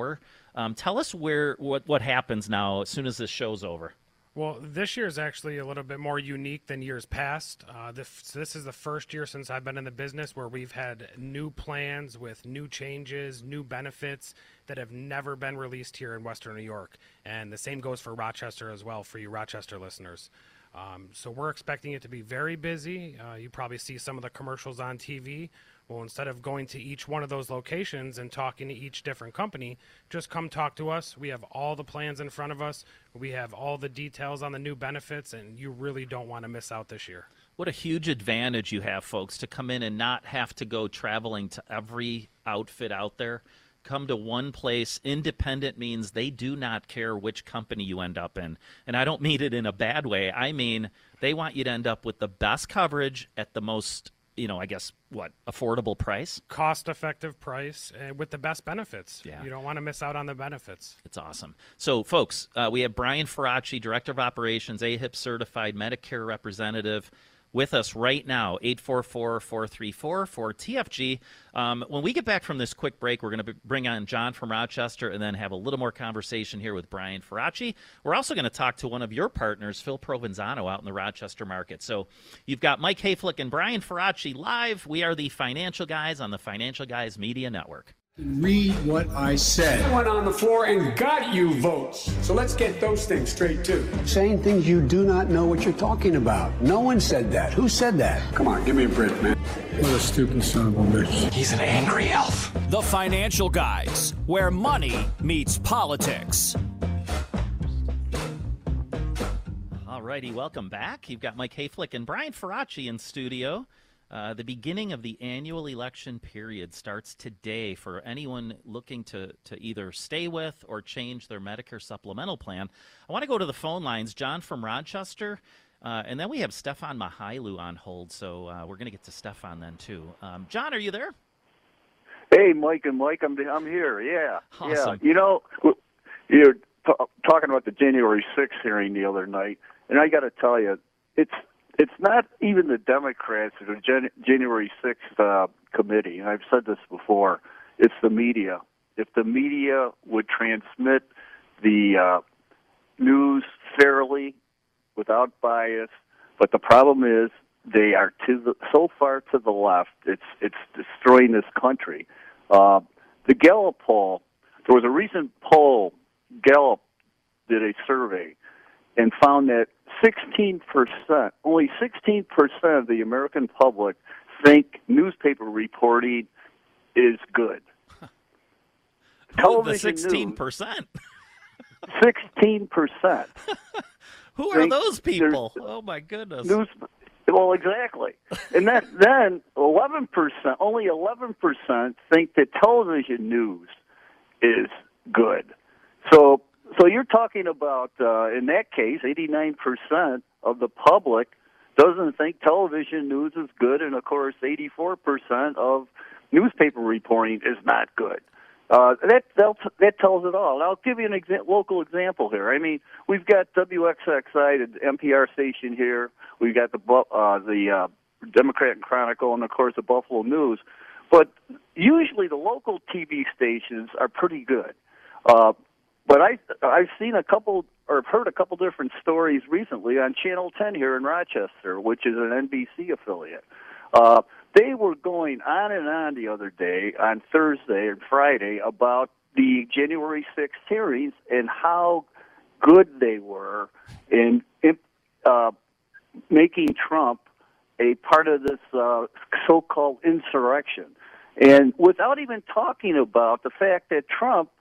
Um, tell us where what what happens now as soon as this show's over. Well, this year is actually a little bit more unique than years past. Uh, this, this is the first year since I've been in the business where we've had new plans with new changes, new benefits that have never been released here in Western New York. And the same goes for Rochester as well, for you Rochester listeners. Um, so we're expecting it to be very busy. Uh, you probably see some of the commercials on T V. Well, instead of going to each one of those locations and talking to each different company, just come talk to us. We have all the plans in front of us. We have all the details on the new benefits, and you really don't want to miss out this year. What a huge advantage you have, folks, to come in and not have to go traveling to every outfit out there. Come to one place. Independent means they do not care which company you end up in. And I don't mean it in a bad way. I mean they want you to end up with the best coverage at the most, you know, I guess, what, affordable price? Cost-effective price and with the best benefits. Yeah. You don't want to miss out on the benefits. It's awesome. So, folks, uh, we have Brian Faraci, Director of Operations, A H I P-certified Medicare representative, with us right now, eight four four, four three four, four T F G. Um, when we get back from this quick break, we're going to bring on John from Rochester and then have a little more conversation here with Brian Faraci. We're also going to talk to one of your partners, Phil Provenzano, out in the Rochester market. So you've got Mike Hayflick and Brian Faraci live. We are the Financial Guys on the Financial Guys Media Network. Read what I said. I went on the floor and got you votes. So let's get those things straight, too. Saying things you do not know what you're talking about. No one said that. Who said that? Come on, give me a break, man. What a stupid son of a bitch. He's an angry elf. The Financial Guys, where money meets politics. All righty, welcome back. You've got Mike Hayflick and Brian Faraci in studio. Uh, the beginning of the annual election period starts today for anyone looking to, to either stay with or change their Medicare supplemental plan. I want to go to the phone lines. John from Rochester, uh, and then we have Stefan Mahailu on hold, so uh, we're going to get to Stefan then, too. Um, John, are you there? Hey, Mike and Mike, I'm, I'm here, yeah. Awesome. Yeah. You know, you're t- talking about the January sixth hearing the other night, and I got to tell you, it's It's not even the Democrats or the Jan- January sixth uh, committee, and I've said this before, it's the media. If the media would transmit the uh, news fairly, without bias, but the problem is they are to the, so far to the left, it's it's destroying this country. Uh, the Gallup poll, there was a recent poll, Gallup did a survey, and found that sixteen percent, only sixteen percent of the American public think newspaper reporting is good. Who the sixteen percent? sixteen percent. Who are those people? Oh, my goodness. News, well, exactly. And that, then eleven percent, only eleven percent think that television news is good. So So you're talking about, uh, in that case, eighty-nine percent of the public doesn't think television news is good, and, of course, eighty-four percent of newspaper reporting is not good. Uh, that that tells it all. And I'll give you an exa- local example here. I mean, we've got W X X I, the N P R station here. We've got the uh, the uh, Democrat and Chronicle, and, of course, the Buffalo News. But usually the local T V stations are pretty good. Uh, But I, I've seen a couple, or heard a couple different stories recently on Channel ten here in Rochester, which is an N B C affiliate. Uh, they were going on and on the other day, on Thursday and Friday, about the January sixth hearings and how good they were in uh, making Trump a part of this uh, so-called insurrection. And without even talking about the fact that Trump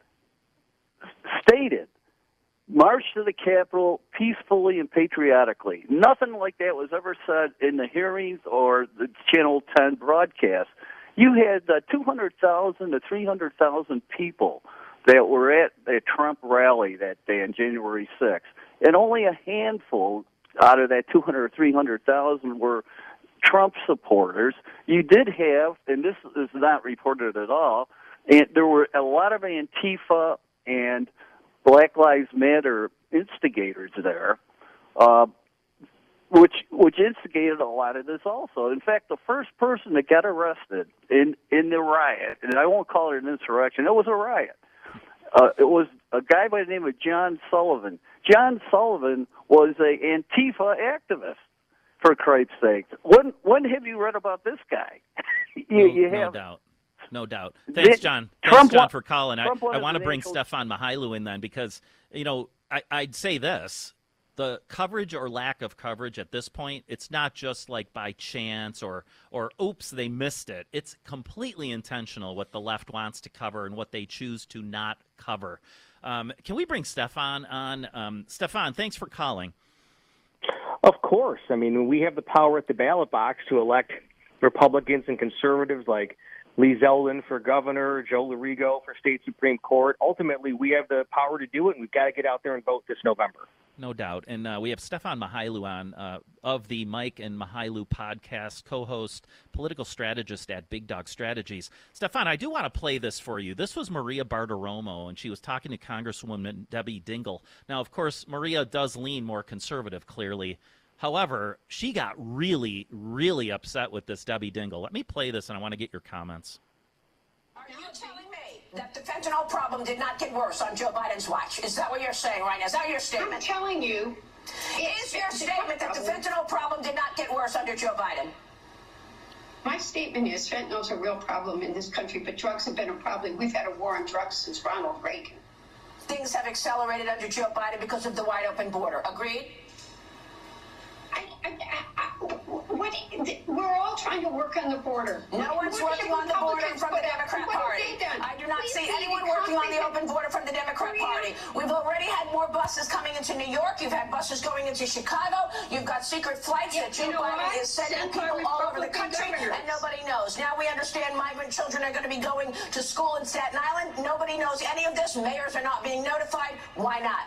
stated, march to the Capitol peacefully and patriotically. Nothing like that was ever said in the hearings or the Channel ten broadcast. You had uh, two hundred thousand to three hundred thousand people that were at the Trump rally that day on January sixth, and only a handful out of that two hundred or three hundred thousand were Trump supporters. You did have, and this is not reported at all, and there were a lot of Antifa and Black Lives Matter instigators there, uh, which which instigated a lot of this also. In fact, the first person that got arrested in, in the riot, and I won't call it an insurrection, it was a riot, Uh, it was a guy by the name of John Sullivan. John Sullivan was a Antifa activist, for Christ's sake. When when have you read about this guy? you, no, you no have. doubt. No doubt. Thanks, John. Thanks, Trump John, wa- for calling. I, Trump I wanted want to the bring national- Stefan Mihailu in then because, you know, I, I'd say this. The coverage or lack of coverage at this point, it's not just like by chance or, or oops, they missed it. It's completely intentional what the left wants to cover and what they choose to not cover. Um, can we bring Stefan on? Um, Stefan, thanks for calling. Of course. I mean, we have the power at the ballot box to elect Republicans and conservatives like Lee Zeldin for governor, Joe Lorigo for state Supreme Court. Ultimately, we have the power to do it, and we've got to get out there and vote this November. No doubt. And uh, we have Stefan Mihailu on uh, of the Mike and Mihailu podcast, co-host, political strategist at Big Dog Strategies. Stefan, I do want to play this for you. This was Maria Bartiromo, and she was talking to Congresswoman Debbie Dingell. Now, of course, Maria does lean more conservative, clearly. However, she got really, really upset with this Debbie Dingell. Let me play this, and I want to get your comments. Are you telling me that the fentanyl problem did not get worse on Joe Biden's watch? Is that what you're saying right now? Is that your statement? I'm telling you. Is your statement that the fentanyl problem did not get worse under Joe Biden? My statement is fentanyl is a real problem in this country, but drugs have been a problem. We've had a war on drugs since Ronald Reagan. Things have accelerated under Joe Biden because of the wide open border. Agreed? I, I, I, what, we're all trying to work on the border. No one's What working have on the border Republicans from the put out? Democrat What have Party. they done? I do not Please see say anyone the working on the economy- open border from the Democrat Party. We've already had more buses coming into New York. You've had buses going into Chicago. You've got secret flights Yeah, that Joe you know Biden what? is sending Send our people all over the Republican country, governors. and nobody knows. Now we understand migrant children are going to be going to school in Staten Island. Nobody knows any of this. Mayors are not being notified. Why not?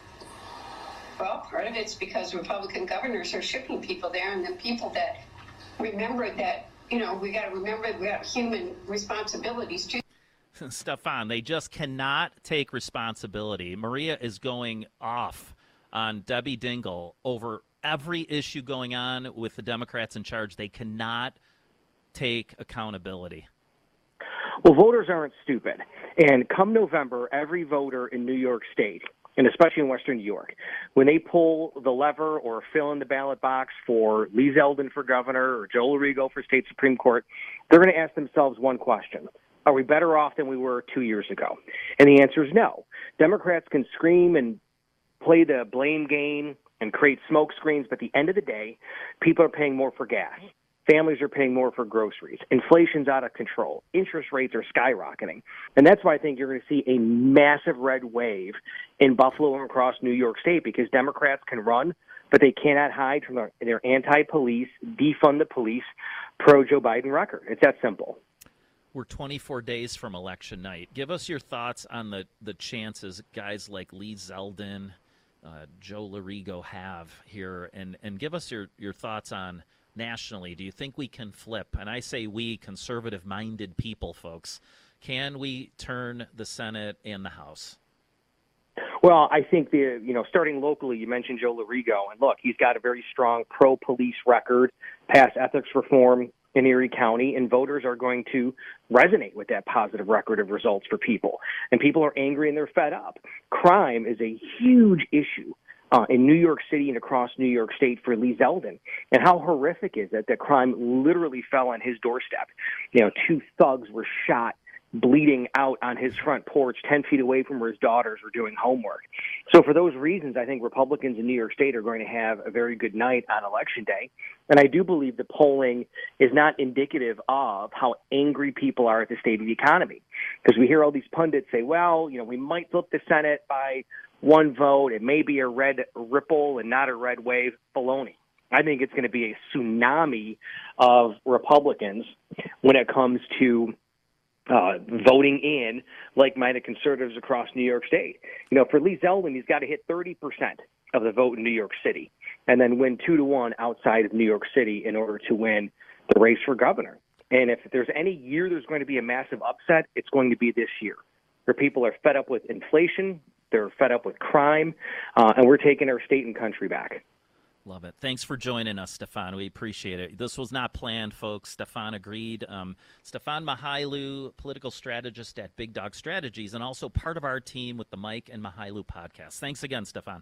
Well, part of it's because Republican governors are shipping people there, and the people that remember that, you know, we got to remember we have human responsibilities too. Stefan, they just cannot take responsibility. Maria is going off on Debbie Dingell over every issue going on with the Democrats in charge. They cannot take accountability. Well, voters aren't stupid. And come November, every voter in New York State, and especially in Western New York, when they pull the lever or fill in the ballot box for Lee Zeldin for governor or Joe Lorigo for state Supreme Court, they're going to ask themselves one question. Are we better off than we were two years ago? And the answer is no. Democrats can scream and play the blame game and create smoke screens, but at the end of the day, people are paying more for gas. Families are paying more for groceries. Inflation's out of control. Interest rates are skyrocketing. And that's why I think you're going to see a massive red wave in Buffalo and across New York State, because Democrats can run, but they cannot hide from their, their anti-police, defund the police, pro-Joe Biden record. It's that simple. We're twenty-four days from election night. Give us your thoughts on the, the chances guys like Lee Zeldin, uh, Joe Lorigo have here, and, and give us your, your thoughts on nationally. Do you think we can flip? And I say we, conservative-minded people, folks. Can we turn the Senate and the House? Well, I think the you know starting locally, you mentioned Joe Lorigo, and look, he's got a very strong pro-police record, passed ethics reform in Erie County, and voters are going to resonate with that positive record of results for people. And people are angry and they're fed up. Crime is a huge issue Uh, in New York City and across New York State for Lee Zeldin. And how horrific is it that crime literally fell on his doorstep? You know, two thugs were shot, bleeding out on his front porch, ten feet away from where his daughters were doing homework. So for those reasons, I think Republicans in New York State are going to have a very good night on Election Day. And I do believe the polling is not indicative of how angry people are at the state of the economy. Because we hear all these pundits say, well, you know, we might flip the Senate by one vote. It may be a red ripple and not a red wave. Baloney. I think it's going to be a tsunami of Republicans when it comes to uh, voting in like-minded conservatives across New York State. You know, for Lee Zeldin, he's got to hit thirty percent of the vote in New York City and then win two to one outside of New York City in order to win the race for governor. And if there's any year there's going to be a massive upset, it's going to be this year, where people are fed up with inflation, they're fed up with crime, uh, and we're taking our state and country back. Love it. Thanks for joining us, Stefan. We appreciate it. This was not planned, folks. Stefan agreed. Um, Stefan Mihailu, political strategist at Big Dog Strategies, and also part of our team with the Mike and Mihailu podcast. Thanks again, Stefan.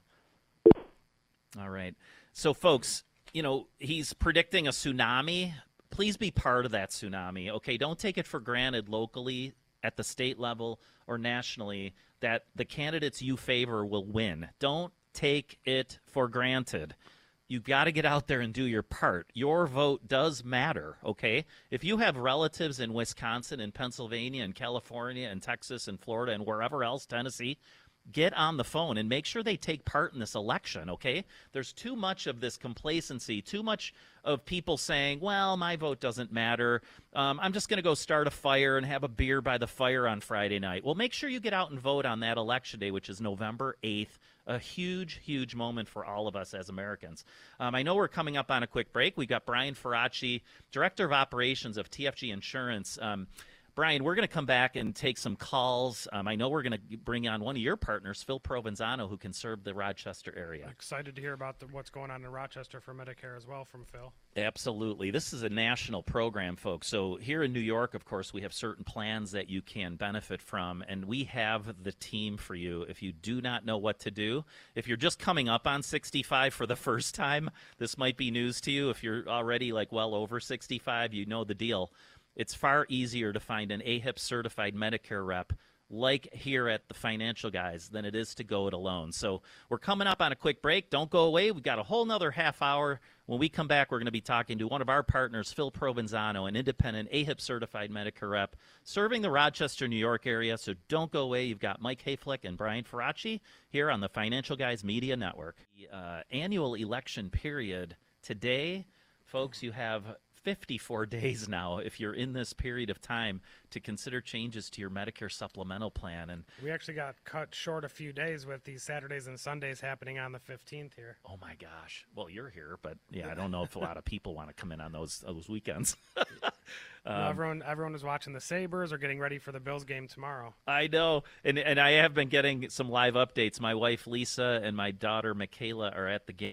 All right. So, folks, you know, he's predicting a tsunami. Please be part of that tsunami, okay? Don't take it for granted locally, at the state level, or nationally that the candidates you favor will win. Don't take it for granted. You've got to get out there and do your part. Your vote does matter, okay? If you have relatives in Wisconsin and Pennsylvania and California and Texas and Florida and wherever else, Tennessee, get on the phone and make sure they take part in this election, okay? There's too much of this complacency, too much of people saying, well, my vote doesn't matter. Um, I'm just going to go start a fire and have a beer by the fire on Friday night. Well, make sure you get out and vote on that election day, which is November eighth. A huge, huge moment for all of us as Americans. Um, I know we're coming up on a quick break. We've got Brian Ferracci, Director of Operations of T F G Insurance. Um, Brian, we're going to come back and take some calls. Um, I know we're going to bring on one of your partners, Phil Provenzano, who can serve the Rochester area. Excited to hear about the, what's going on in Rochester for Medicare as well from Phil. Absolutely. This is a national program, folks. So here in New York, of course, we have certain plans that you can benefit from, and we have the team for you. If you do not know what to do, if you're just coming up on sixty-five for the first time, this might be news to you. If you're already like well over sixty-five, you know the deal. It's far easier to find an A H I P-certified Medicare rep like here at the Financial Guys than it is to go it alone. So we're coming up on a quick break. Don't go away. We've got a whole nother half hour. When we come back, we're going to be talking to one of our partners, Phil Provenzano, an independent A H I P-certified Medicare rep serving the Rochester, New York area. So don't go away. You've got Mike Hayflick and Brian Ferracci here on the Financial Guys Media Network. The uh, annual election period today, folks, you have fifty-four days now if you're in this period of time to consider changes to your Medicare supplemental plan. And we actually got cut short a few days with these Saturdays and Sundays happening on the fifteenth here. Oh my gosh. Well, you're here, but yeah, I don't know if a lot of people want to come in on those those weekends. um, well, everyone everyone is watching the Sabres or getting ready for the Bills game tomorrow. I know. And and I have been getting some live updates. My wife Lisa and my daughter Michaela are at the game.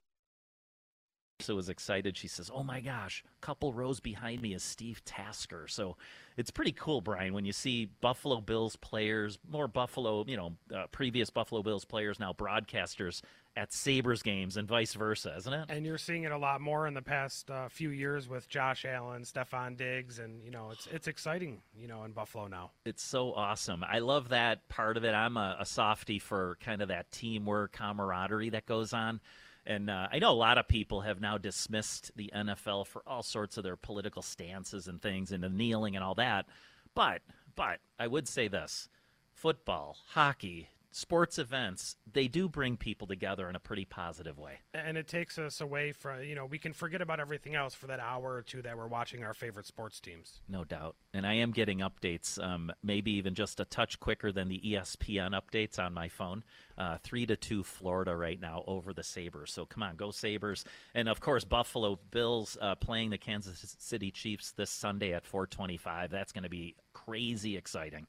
So was excited. She says, oh my gosh, a couple rows behind me is Steve Tasker. So it's pretty cool, Brian, when you see Buffalo Bills players, more Buffalo, you know, uh, previous Buffalo Bills players, now broadcasters at Sabres games and vice versa, isn't it? And you're seeing it a lot more in the past uh, few years with Josh Allen, Stephon Diggs, and, you know, it's it's exciting, you know, in Buffalo now. It's so awesome. I love that part of it. I'm a, a softie for kind of that teamwork, camaraderie that goes on. And uh, I know a lot of people have now dismissed the N F L for all sorts of their political stances and things and the kneeling and all that. But, but I would say this, football, hockey, sports events, they do bring people together in a pretty positive way. And it takes us away from, you know, we can forget about everything else for that hour or two that we're watching our favorite sports teams. No doubt. And I am getting updates, um, maybe even just a touch quicker than the E S P N updates on my phone. Uh, three to two Florida right now over the Sabres. So come on, go Sabres. And, of course, Buffalo Bills uh, playing the Kansas City Chiefs this Sunday at four twenty-five. That's going to be crazy exciting.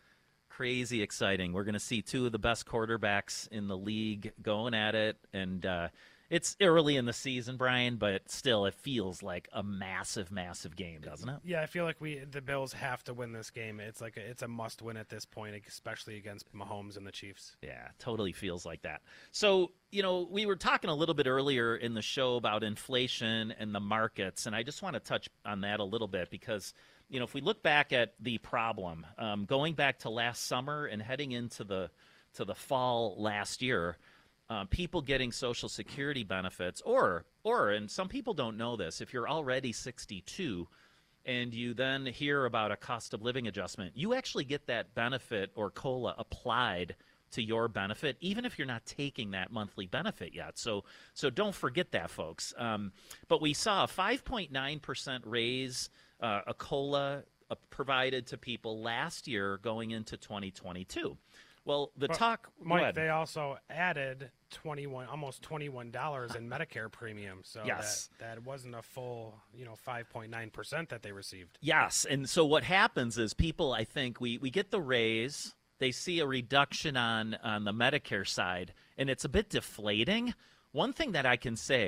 Crazy exciting. We're going to see two of the best quarterbacks in the league going at it. And uh, it's early in the season, Brian, but still it feels like a massive, massive game, doesn't it? Yeah, I feel like we the Bills have to win this game. It's like a, it's a must-win at this point, especially against Mahomes and the Chiefs. Yeah, totally feels like that. So, you know, we were talking a little bit earlier in the show about inflation and the markets, and I just want to touch on that a little bit because – you know, if we look back at the problem, um, going back to last summer and heading into the to the fall last year, uh, people getting Social Security benefits, or or and some people don't know this, if you're already sixty-two and you then hear about a cost of living adjustment, you actually get that benefit or COLA applied to your benefit, even if you're not taking that monthly benefit yet. So so don't forget that, folks. Um, but we saw a five point nine percent raise, uh, a COLA uh, provided to people last year going into twenty twenty-two. Well, the but talk, Mike, they also added twenty-one, almost twenty-one dollars in Medicare premium. So yes. that, that wasn't a full, you know, five point nine percent that they received. Yes. And so what happens is people, I think, we, we get the raise. They see a reduction on, on the Medicare side, and it's a bit deflating. One thing that I can say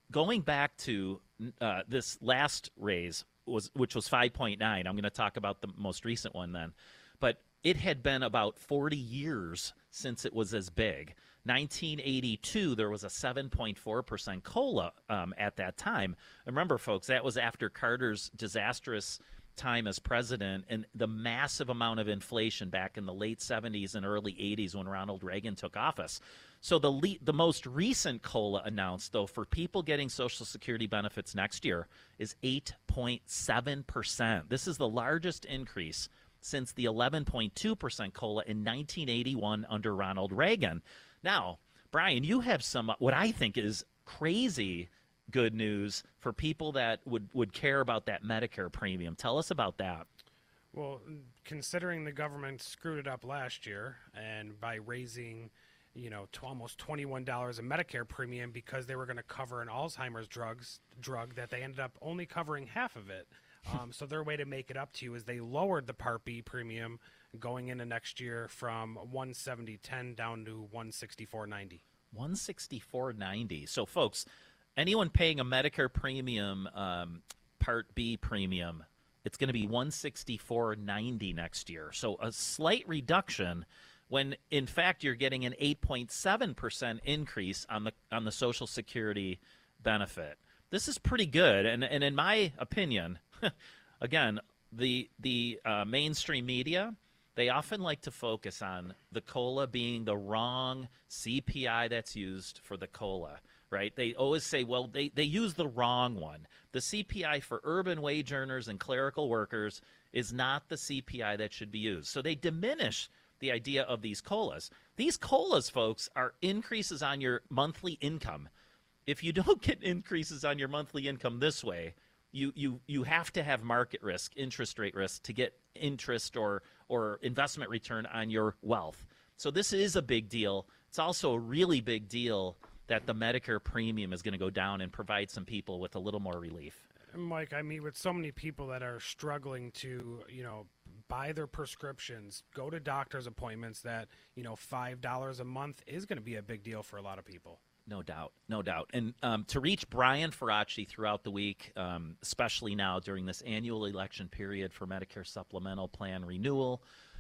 going back to uh, this last raise, was which was five point nine. I'm going to talk about the most recent one then. But it had been about forty years since it was as big. nineteen eighty-two, there was a seven point four percent COLA um, at that time. Remember, folks, that was after Carter's disastrous time as president and the massive amount of inflation back in the late seventies and early eighties when Ronald Reagan took office. So the le- the most recent COLA announced, though, for people getting Social Security benefits next year is eight point seven percent. This is the largest increase since the eleven point two percent COLA in nineteen eighty-one under Ronald Reagan. Now, Brian, you have some what I think is crazy good news for people that would, would care about that Medicare premium. Tell us about that. Well, considering the government screwed it up last year, and by raising, you know, to almost twenty-one dollars a Medicare premium because they were going to cover an Alzheimer's drugs drug that they ended up only covering half of it. Um, so their way to make it up to you is they lowered the Part B premium going into next year from one seventy ten down to one sixty-four ninety. one sixty-four ninety. So, folks, anyone paying a Medicare premium, um, Part B premium, it's going to be one sixty-four ninety next year. So a slight reduction when, in fact, you're getting an eight point seven percent increase on the on the Social Security benefit. This is pretty good, and and in my opinion, again, the the uh, mainstream media, they often like to focus on the COLA being the wrong C P I that's used for the COLA, right? They always say, well, they, they use the wrong one. The C P I for urban wage earners and clerical workers is not the C P I that should be used. So they diminish the idea of these COLAs. These COLAs, folks, are increases on your monthly income. If you don't get increases on your monthly income this way, you, you, you have to have market risk, interest rate risk, to get interest or, or investment return on your wealth. So this is a big deal. It's also a really big deal that the Medicare premium is going to go down and provide some people with a little more relief. Mike, I meet with so many people that are struggling to, you know, buy their prescriptions, go to doctor's appointments, that, you know, five dollars a month is going to be a big deal for a lot of people. No doubt, no doubt. And um, to reach Brian Faraci throughout the week, um, especially now during this annual election period for Medicare supplemental plan renewal,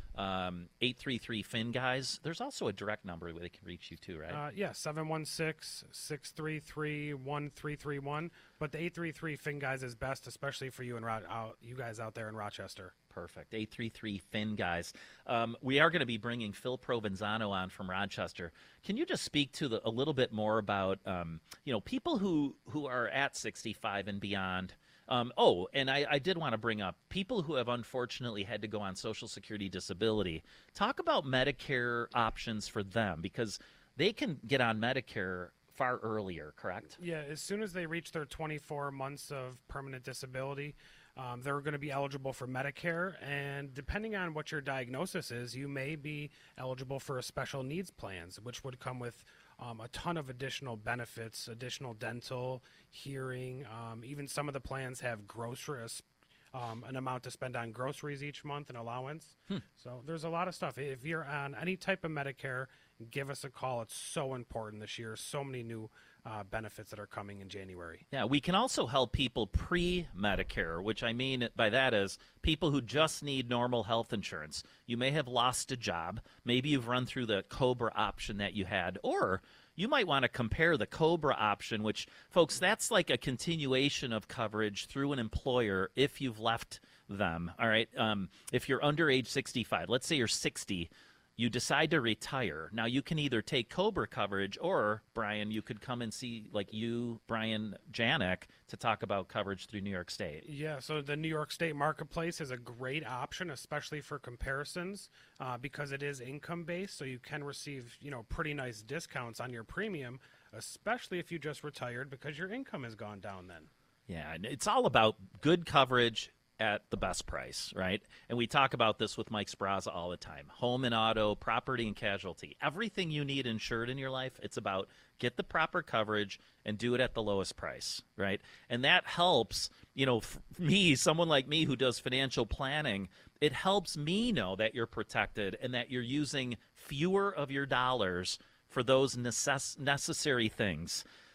um, eight three three F I N, guys. There's also a direct number where they can reach you too, right? Uh, yeah, seven one six, six three three, one three three one. But the eight three three F I N, guys, is best, especially for you and Ro- out, you guys out there in Rochester. Perfect. eight three three F I N, guys. Um, we are going to be bringing Phil Provenzano on from Rochester. Can you just speak to the, a little bit more about, um, you know, people who, who are at sixty-five and beyond? Um, oh, and I, I did want to bring up people who have unfortunately had to go on Social Security disability. Talk about Medicare options for them, because they can get on Medicare far earlier, correct? Yeah, as soon as they reach their twenty-four months of permanent disability, um, they're going to be eligible for Medicare. And depending on what your diagnosis is, you may be eligible for a special needs plans, which would come with um, a ton of additional benefits, additional dental, hearing. Um, even some of the plans have groceries, um, an amount to spend on groceries each month, an allowance. Hmm. So there's a lot of stuff. If you're on any type of Medicare, give us a call. It's so important this year. So many new uh, benefits that are coming in January. Yeah, we can also help people pre-Medicare, which I mean by that is people who just need normal health insurance. You may have lost a job. Maybe you've run through the COBRA option that you had, or you might want to compare the COBRA option, which, folks, that's like a continuation of coverage through an employer if you've left them, all right? Um, if you're under age sixty-five, let's say you're sixty, you decide to retire. Now, you can either take COBRA coverage, or, Brian, you could come and see, like you, Brian Janik, to talk about coverage through New York State. Yeah, so the New York State Marketplace is a great option, especially for comparisons, uh, because it is income-based, so you can receive, you know, pretty nice discounts on your premium, especially if you just retired, because your income has gone down then. Yeah, and it's all about good coverage at the best price, right? And we talk about this with Mike Spraza all the time. Home and auto, property and casualty, everything you need insured in your life, it's about get the proper coverage and do it at the lowest price, right? And that helps, you know, me, someone like me who does financial planning, it helps me know that you're protected and that you're using fewer of your dollars for those necess- necessary things.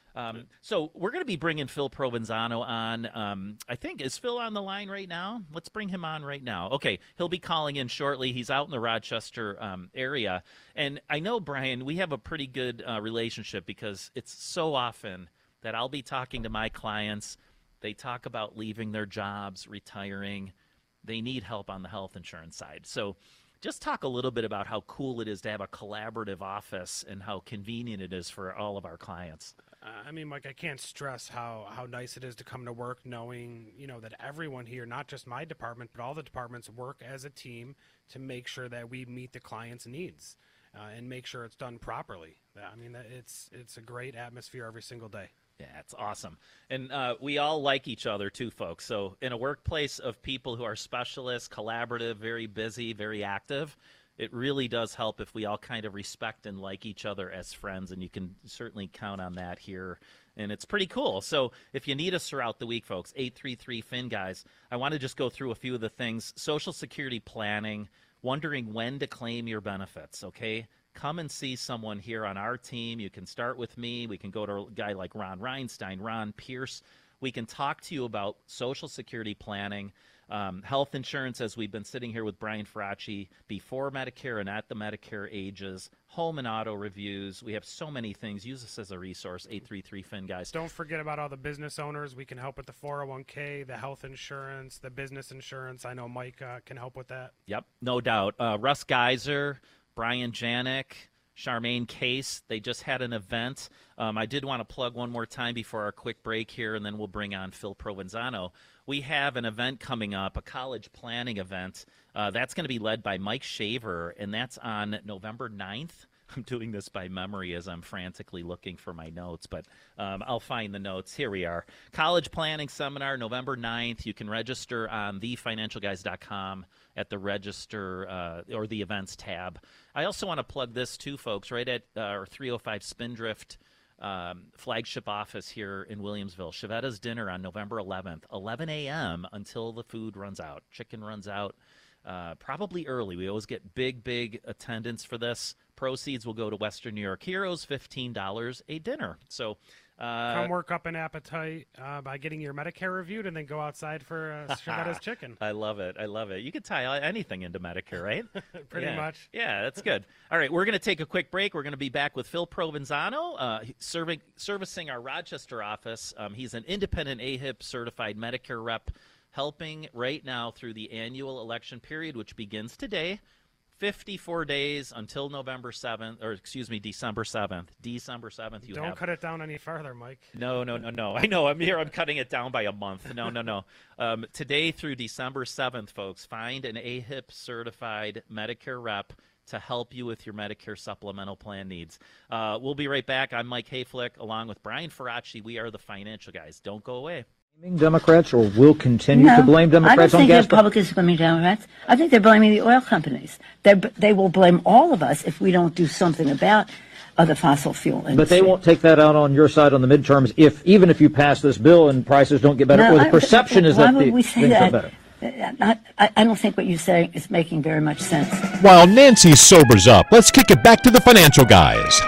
Um, so we're going to be bringing Phil Provenzano on. Um, I think, is Phil on the line right now? Let's bring him on right now. Okay, he'll be calling in shortly. He's out in the Rochester um, area. And I know, Brian, we have a pretty good uh, relationship because it's so often that I'll be talking to my clients. They talk about leaving their jobs, retiring. They need help on the health insurance side. So just talk a little bit about how cool it is to have a collaborative office and how convenient it is for all of our clients. Uh, I mean, Mike, I can't stress how, how nice it is to come to work knowing, you know, that everyone here, not just my department, but all the departments work as a team to make sure that we meet the client's needs uh, and make sure it's done properly. I mean, it's it's a great atmosphere every single day. Yeah, it's awesome. And uh, we all like each other too, folks. So in a workplace of people who are specialists, collaborative, very busy, very active, it really does help if we all kind of respect and like each other as friends, and you can certainly count on that here. And it's pretty cool. So if you need us throughout the week, folks, eight three three F I N, guys, I want to just go through a few of the things. Social Security planning, wondering when to claim your benefits, okay? Come and see someone here on our team. You can start with me. We can go to a guy like Ron Reinstein, Ron Pierce. We can talk to you about Social Security planning, um, health insurance, as we've been sitting here with Brian Faraci, before Medicare and at the Medicare ages, home and auto reviews. We have so many things. Use us as a resource, eight three three F I N, guys. Don't forget about all the business owners. We can help with the four oh one K, the health insurance, the business insurance. I know Mike uh, can help with that. Yep, no doubt. Uh, Russ Geiser, Brian Janik, Charmaine Case, they just had an event. Um, I did want to plug one more time before our quick break here, and then we'll bring on Phil Provenzano. We have an event coming up, a college planning event. Uh, that's going to be led by Mike Shaver, and that's on November ninth. I'm doing this by memory as I'm frantically looking for my notes, but um, I'll find the notes. Here we are. College Planning Seminar, November ninth. You can register on the financial guys dot com at the register uh, or the events tab. I also want to plug this too, folks, right at uh, our three oh five Spindrift um, flagship office here in Williamsville. Chevetta's dinner on November eleventh, eleven a.m. until the food runs out. Chicken runs out. Uh, probably early. We always get big, big attendance for this. Proceeds will go to Western New York Heroes, fifteen dollars a dinner. So uh, come work up an appetite uh, by getting your Medicare reviewed and then go outside for uh, Chevetta's chicken. I love it. I love it. You can tie anything into Medicare, right? Pretty yeah. much. Yeah, that's good. All right, we're going to take a quick break. We're going to be back with Phil Provenzano, uh, serving, servicing our Rochester office. Um, he's an independent A H I P certified Medicare rep, helping right now through the annual election period, which begins today. fifty-four days until November seventh, or excuse me, December seventh. December seventh, you Don't have. cut it down any farther, Mike. No, no, no, no. I know. I'm here. I'm cutting it down by a month. No, no, no. Um, today through December seventh, folks, find an A H I P certified Medicare rep to help you with your Medicare supplemental plan needs. Uh, we'll be right back. I'm Mike Hayflick, along with Brian Faraci. We are the Financial Guys. Don't go away. Democrats, or will continue no, to blame Democrats on gas? I don't think the Republicans are blaming Democrats. I think they're blaming the oil companies. They they will blame all of us if we don't do something about uh, the fossil fuel industry. But they won't take that out on your side on the midterms if even if you pass this bill and prices don't get better, no, or the I, perception is why that would the we say things that? are better. I, I don't think what you're saying is making very much sense. While Nancy sobers up, let's kick it back to the Financial Guys.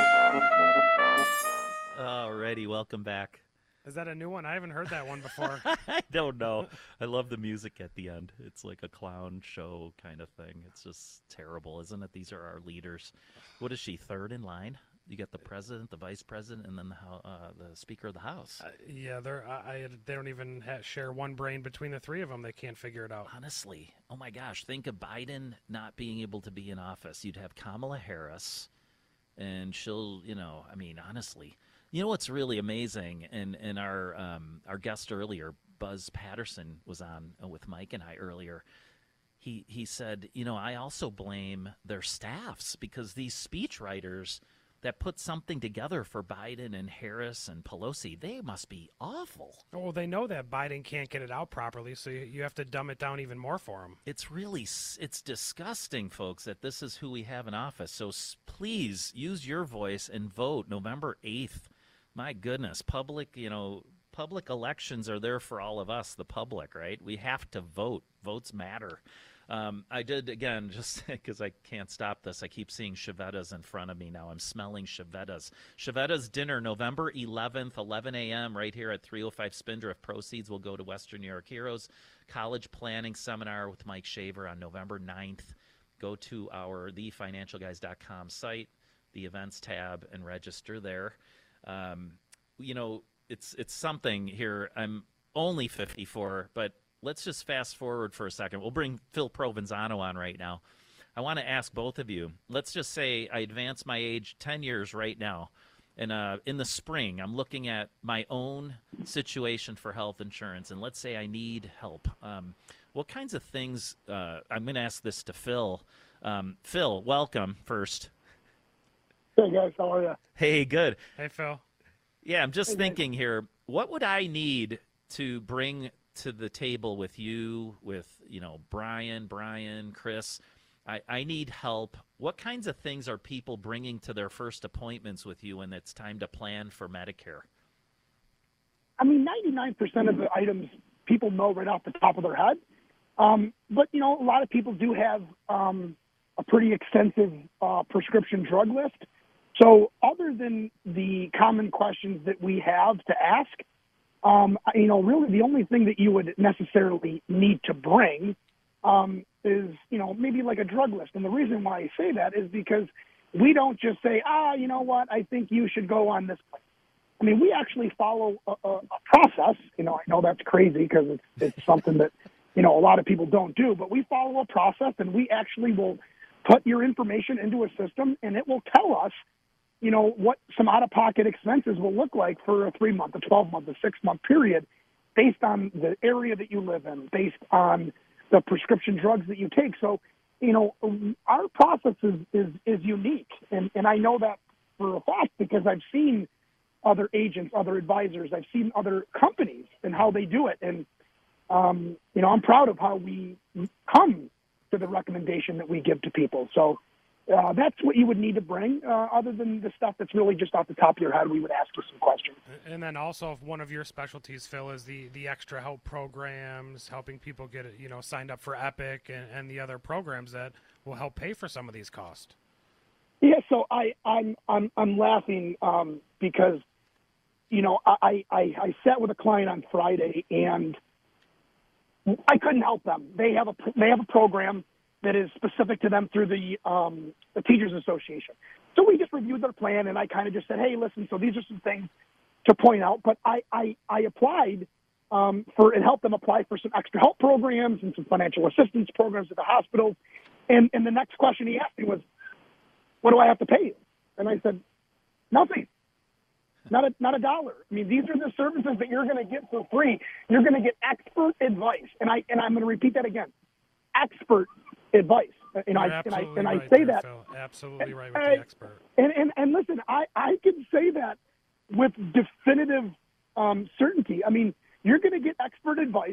Alrighty, welcome back. Is that a new one? I haven't heard that one before. I don't know. I love the music at the end. It's like a clown show kind of thing. It's just terrible, isn't it? These are our leaders. What is she, third in line? You got the president, the vice president, and then the, uh, the Speaker of the House. Uh, yeah, they're I, I they don't even ha- share one brain between the three of them. They can't figure it out. Honestly, oh my gosh, think of Biden not being able to be in office. You'd have Kamala Harris, and she'll, you know, I mean, honestly. You know what's really amazing, and, and our um, our guest earlier, Buzz Patterson, was on with Mike and I earlier. He he said, you know, I also blame their staffs because these speechwriters that put something together for Biden and Harris and Pelosi, they must be awful. Well, they know that Biden can't get it out properly, so you, you have to dumb it down even more for him. It's really, it's disgusting, folks, that this is who we have in office. So please use your voice and vote November eighth. My goodness, public, you know, public elections are there for all of us, the public, right? We have to vote. Votes matter. Um, I did, again, just because I can't stop this. I keep seeing Chevettas in front of me now. I'm smelling Chevettas. Chevettas dinner, November eleventh, eleven a.m., right here at three oh five Spindrift. Proceeds will go to Western New York Heroes. College Planning Seminar with Mike Shaver on November ninth. Go to our the financial guys dot com site, the events tab, and register there. Um, you know, it's it's something here. I'm only fifty-four, but let's just fast forward for a second. We'll bring Phil Provenzano on right now. I want to ask both of you. Let's just say I advance my age ten years right now. And uh, in the spring, I'm looking at my own situation for health insurance. And let's say I need help. Um, what kinds of things, uh, I'm going to ask this to Phil. Um, Phil, welcome first. Hey, guys. How are you? Hey, good. Hey, Phil. Yeah, I'm just Hey, thinking here, what would I need to bring to the table with you, with, you know, Brian, Brian, Chris? I, I need help. What kinds of things are people bringing to their first appointments with you when it's time to plan for Medicare? I mean, ninety-nine percent of the items people know right off the top of their head. Um, but, you know, a lot of people do have um, a pretty extensive uh, prescription drug list. So other than the common questions that we have to ask, um, you know, really the only thing that you would necessarily need to bring um, is, you know, maybe like a drug list. And the reason why I say that is because we don't just say, ah, you know what, I think you should go on this place. I mean, we actually follow a, a, a process. You know, I know that's crazy because it's, it's something that, you know, a lot of people don't do, but we follow a process, and we actually will put your information into a system, and it will tell us, you know, what some out-of-pocket expenses will look like for a three-month, a twelve-month, a six-month period based on the area that you live in, based on the prescription drugs that you take. So, you know, our process is, is, is unique, and, and I know that for a fact because I've seen other agents, other advisors, I've seen other companies and how they do it. And, um, you know, I'm proud of how we come to the recommendation that we give to people. So uh, that's what you would need to bring. Uh, other than the stuff that's really just off the top of your head, we would ask you some questions. And then also, if one of your specialties, Phil, is the, the extra help programs, helping people get, you know, signed up for Epic and, and the other programs that will help pay for some of these costs. Yeah, so I, I'm I'm I'm laughing um, because, you know, I, I I sat with a client on Friday and I couldn't help them. They have a they have a program that is specific to them through the um, the Teachers Association. So we just reviewed their plan, and I kind of just said, hey, listen, so these are some things to point out. But I I, I applied um, for and helped them apply for some extra help programs and some financial assistance programs at the hospital. And and the next question he asked me was, what do I have to pay you? And I said, nothing. Not a, not a dollar. I mean, these are the services that you're going to get for free. You're going to get expert advice. And, I, and I'm going to repeat that again. Expert advice. And, I, and, I, and I right say there, that. Phil. Absolutely right with I, the expert. And, and, and listen, I, I can say that with definitive um, certainty. I mean, you're going to get expert advice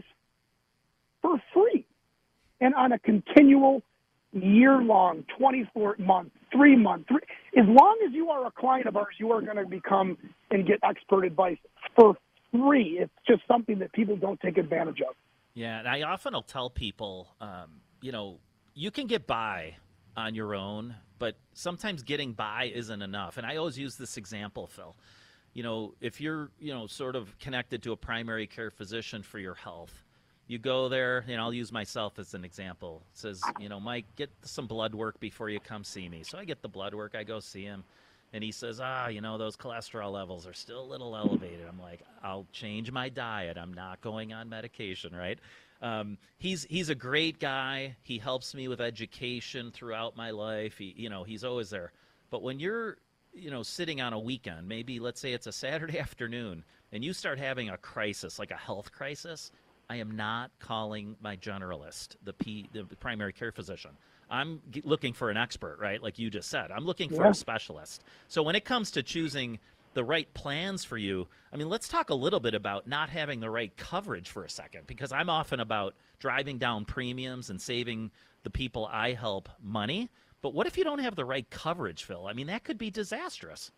for free and on a continual year-long, twenty-four month, three-month, three, as long as you are a client of ours, you are going to become and get expert advice for free. It's just something that people don't take advantage of. Yeah, and I often will tell people, um, you know, you can get by on your own, but sometimes getting by isn't enough. And I always use this example, Phil. You know, if you're, you know, sort of connected to a primary care physician for your health, you go there, and I'll use myself as an example. It says, you know, Mike, get some blood work before you come see me. So I get the blood work. I go see him, and he says, ah, you know, those cholesterol levels are still a little elevated. I'm like, I'll change my diet. I'm not going on medication, right? Um, he's he's a great guy. He helps me with education throughout my life. He, you know, he's always there. But when you're, you know, sitting on a weekend, maybe let's say it's a Saturday afternoon, and you start having a crisis, like a health crisis, I am not calling my generalist, the P, the primary care physician. I'm g- looking for an expert, right? Like you just said, I'm looking for Yeah. a specialist. So when it comes to choosing the right plans for you, I mean, let's talk a little bit about not having the right coverage for a second, because I'm often about driving down premiums and saving the people I help money. But what if you don't have the right coverage, Phil? I mean, that could be disastrous.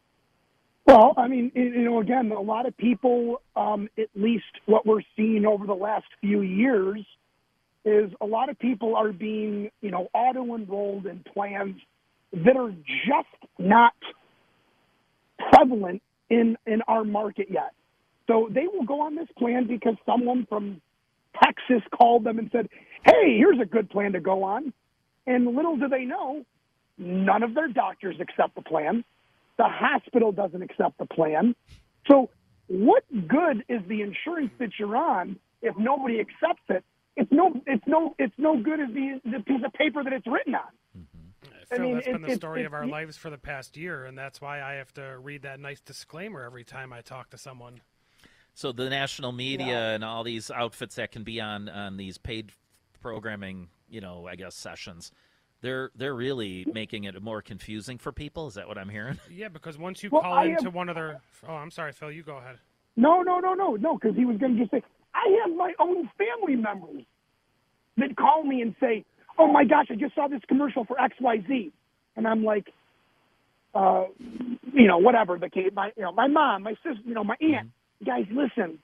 Well, I mean, you know, again, a lot of people, um, at least what we're seeing over the last few years, is a lot of people are being, you know, auto-enrolled in plans that are just not prevalent in, in our market yet. So they will go on this plan because someone from Texas called them and said, hey, here's a good plan to go on. And little do they know, none of their doctors accept the plan. The hospital doesn't accept the plan. So what good is the insurance that you're on if nobody accepts it? It's no, it's no, it's no good as the, the piece of paper that it's written on. Phil, I mean, that's it- been the it- story it- of our it- lives for the past year, and that's why I have to read that nice disclaimer every time I talk to someone. So the national media and all these outfits that can be on, on these paid programming, you know, I guess sessions, they're they're really making it more confusing for people. Is that what I'm hearing? Yeah, because once you Well, call I into have- one of their... Oh, I'm sorry, Phil, you go ahead. No, no, no, no, no, because he was going to just say, I have my own family members that call me and say, oh, my gosh, I just saw this commercial for X Y Z. And I'm like, uh, you know, whatever, the kid, my, you know, my mom, my sister, you know, my aunt. Guys, listen,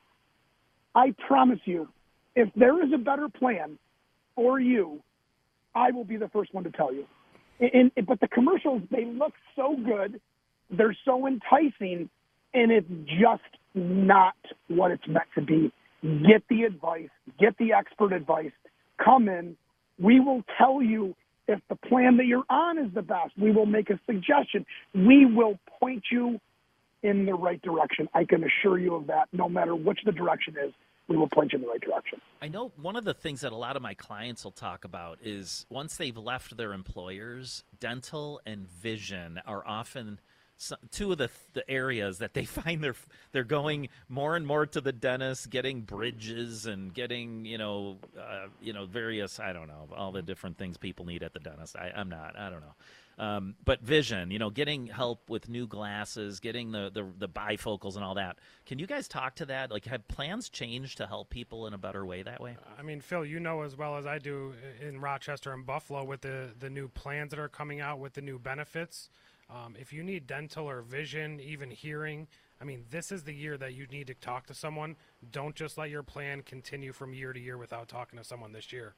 I promise you, if there is a better plan for you, I will be the first one to tell you. And, and, but the commercials, they look so good. They're so enticing, and it's just not what it's meant to be. Get the advice. Get the expert advice. Come in. We will tell you if the plan that you're on is the best. We will make a suggestion. We will point you in the right direction. I can assure you of that. No matter which the direction is, we will point you in the right direction. I know one of the things that a lot of my clients will talk about is once they've left their employers, dental and vision are often so, two of the the areas that they find they're they're going more and more to the dentist, getting bridges and getting you know uh, you know various I don't know all the different things people need at the dentist. I, I'm not I don't know. Um, but vision, you know, getting help with new glasses, getting the, the, the bifocals and all that. Can you guys talk to that? Like, have plans changed to help people in a better way that way? I mean, Phil, you know as well as I do in Rochester and Buffalo with the, the new plans that are coming out with the new benefits. Um, if you need dental or vision, even hearing, I mean, this is the year that you need to talk to someone. Don't just let your plan continue from year to year without talking to someone this year.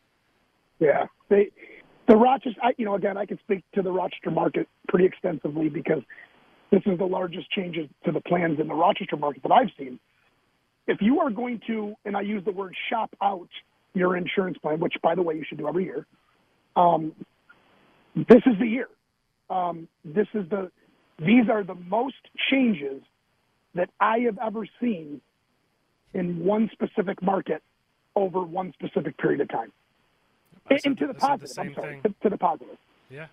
Yeah. They, the Rochester, I, you know, again, I can speak to the Rochester market pretty extensively because this is the largest changes to the plans in the Rochester market that I've seen. If you are going to, and I use the word shop out your insurance plan, which, by the way, you should do every year, um, this is the year. Um, this is the, these are the most changes that I have ever seen in one specific market over one specific period of time. I And to the I said positive, the same I'm sorry, thing. to, to the positive. Yeah.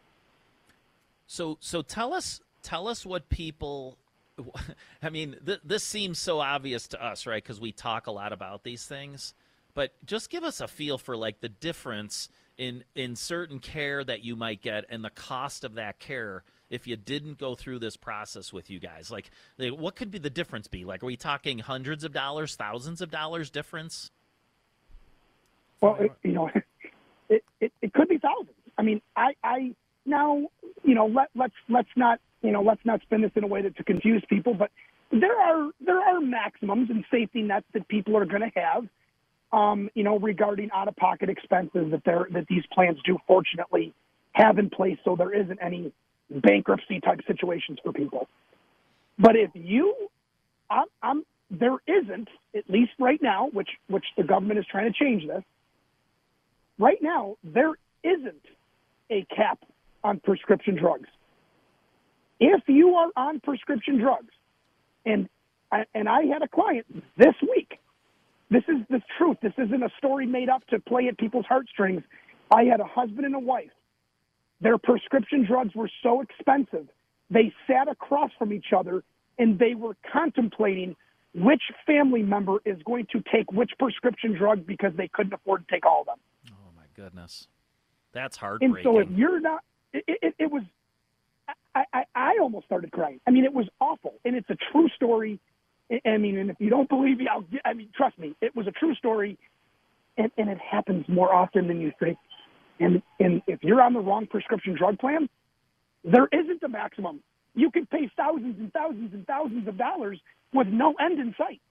So so tell us tell us what people. I mean, th- this seems so obvious to us, right? Because we talk a lot about these things. But just give us a feel for like the difference in in certain care that you might get and the cost of that care if you didn't go through this process with you guys. Like, like, what could be the difference be? Like, are we talking hundreds of dollars, thousands of dollars difference? Well, it, you know, it, it, it could be thousands. I mean, I, I now, you know, let, let's let's not, you know, let's not spin this in a way that to confuse people. But there are there are maximums and safety nets that people are going to have, um, you know, regarding out-of-pocket expenses that they're that these plans do fortunately have in place, so there isn't any bankruptcy type situations for people. But if you, I'm, I'm there isn't, at least right now, which which the government is trying to change this. Right now, there isn't a cap on prescription drugs. If you are on prescription drugs, and I, and I had a client this week, this is the truth. This isn't a story made up to play at people's heartstrings. I had a husband and a wife. Their prescription drugs were so expensive, they sat across from each other, and they were contemplating which family member is going to take which prescription drug because they couldn't afford to take all of them. Goodness, that's And heartbreaking. so if you're not, it, it, it was, I, I, I almost started crying. I mean, it was awful. And it's a true story. I I mean, and if you don't believe me, I'll, I mean, trust me, it was a true story. And, and it happens more often than you think. And, and if you're on the wrong prescription drug plan, there isn't a maximum. You can pay thousands and thousands and thousands of dollars with no end in sight.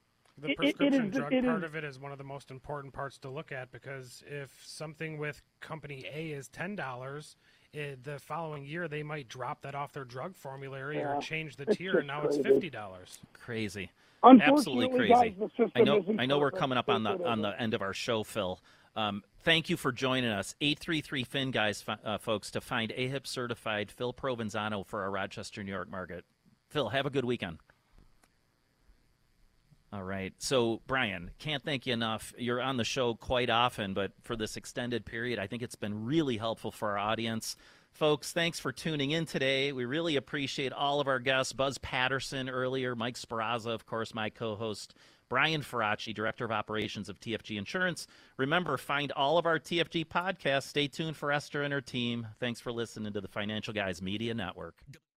the it- it prescription is- drug it part is- of it is one of the most important parts to look at, because if something with company A is ten dollars, the following year they might drop that off their drug formulary Yeah, or change the it's tier, just and now it's crazy. fifty dollars. Crazy. Unfortunately, Absolutely guys, crazy. the system I know. isn't I know we're perfect. coming up on the It on the isn't. end of our show, Phil. Um, thank you for joining us. eight three three F I N, guys, fi- uh, folks, to find A H I P certified Phil Provenzano for our Rochester, New York market. Phil, have a good weekend. All right. So, Brian, can't thank you enough. You're on the show quite often, but for this extended period, I think it's been really helpful for our audience. Folks, thanks for tuning in today. We really appreciate all of our guests. Buzz Patterson earlier, Mike Speraza, of course, my co-host, Brian Ferracci, Director of Operations of T F G Insurance. Remember, find all of our T F G podcasts. Stay tuned for Esther and her team. Thanks for listening to the Financial Guys Media Network.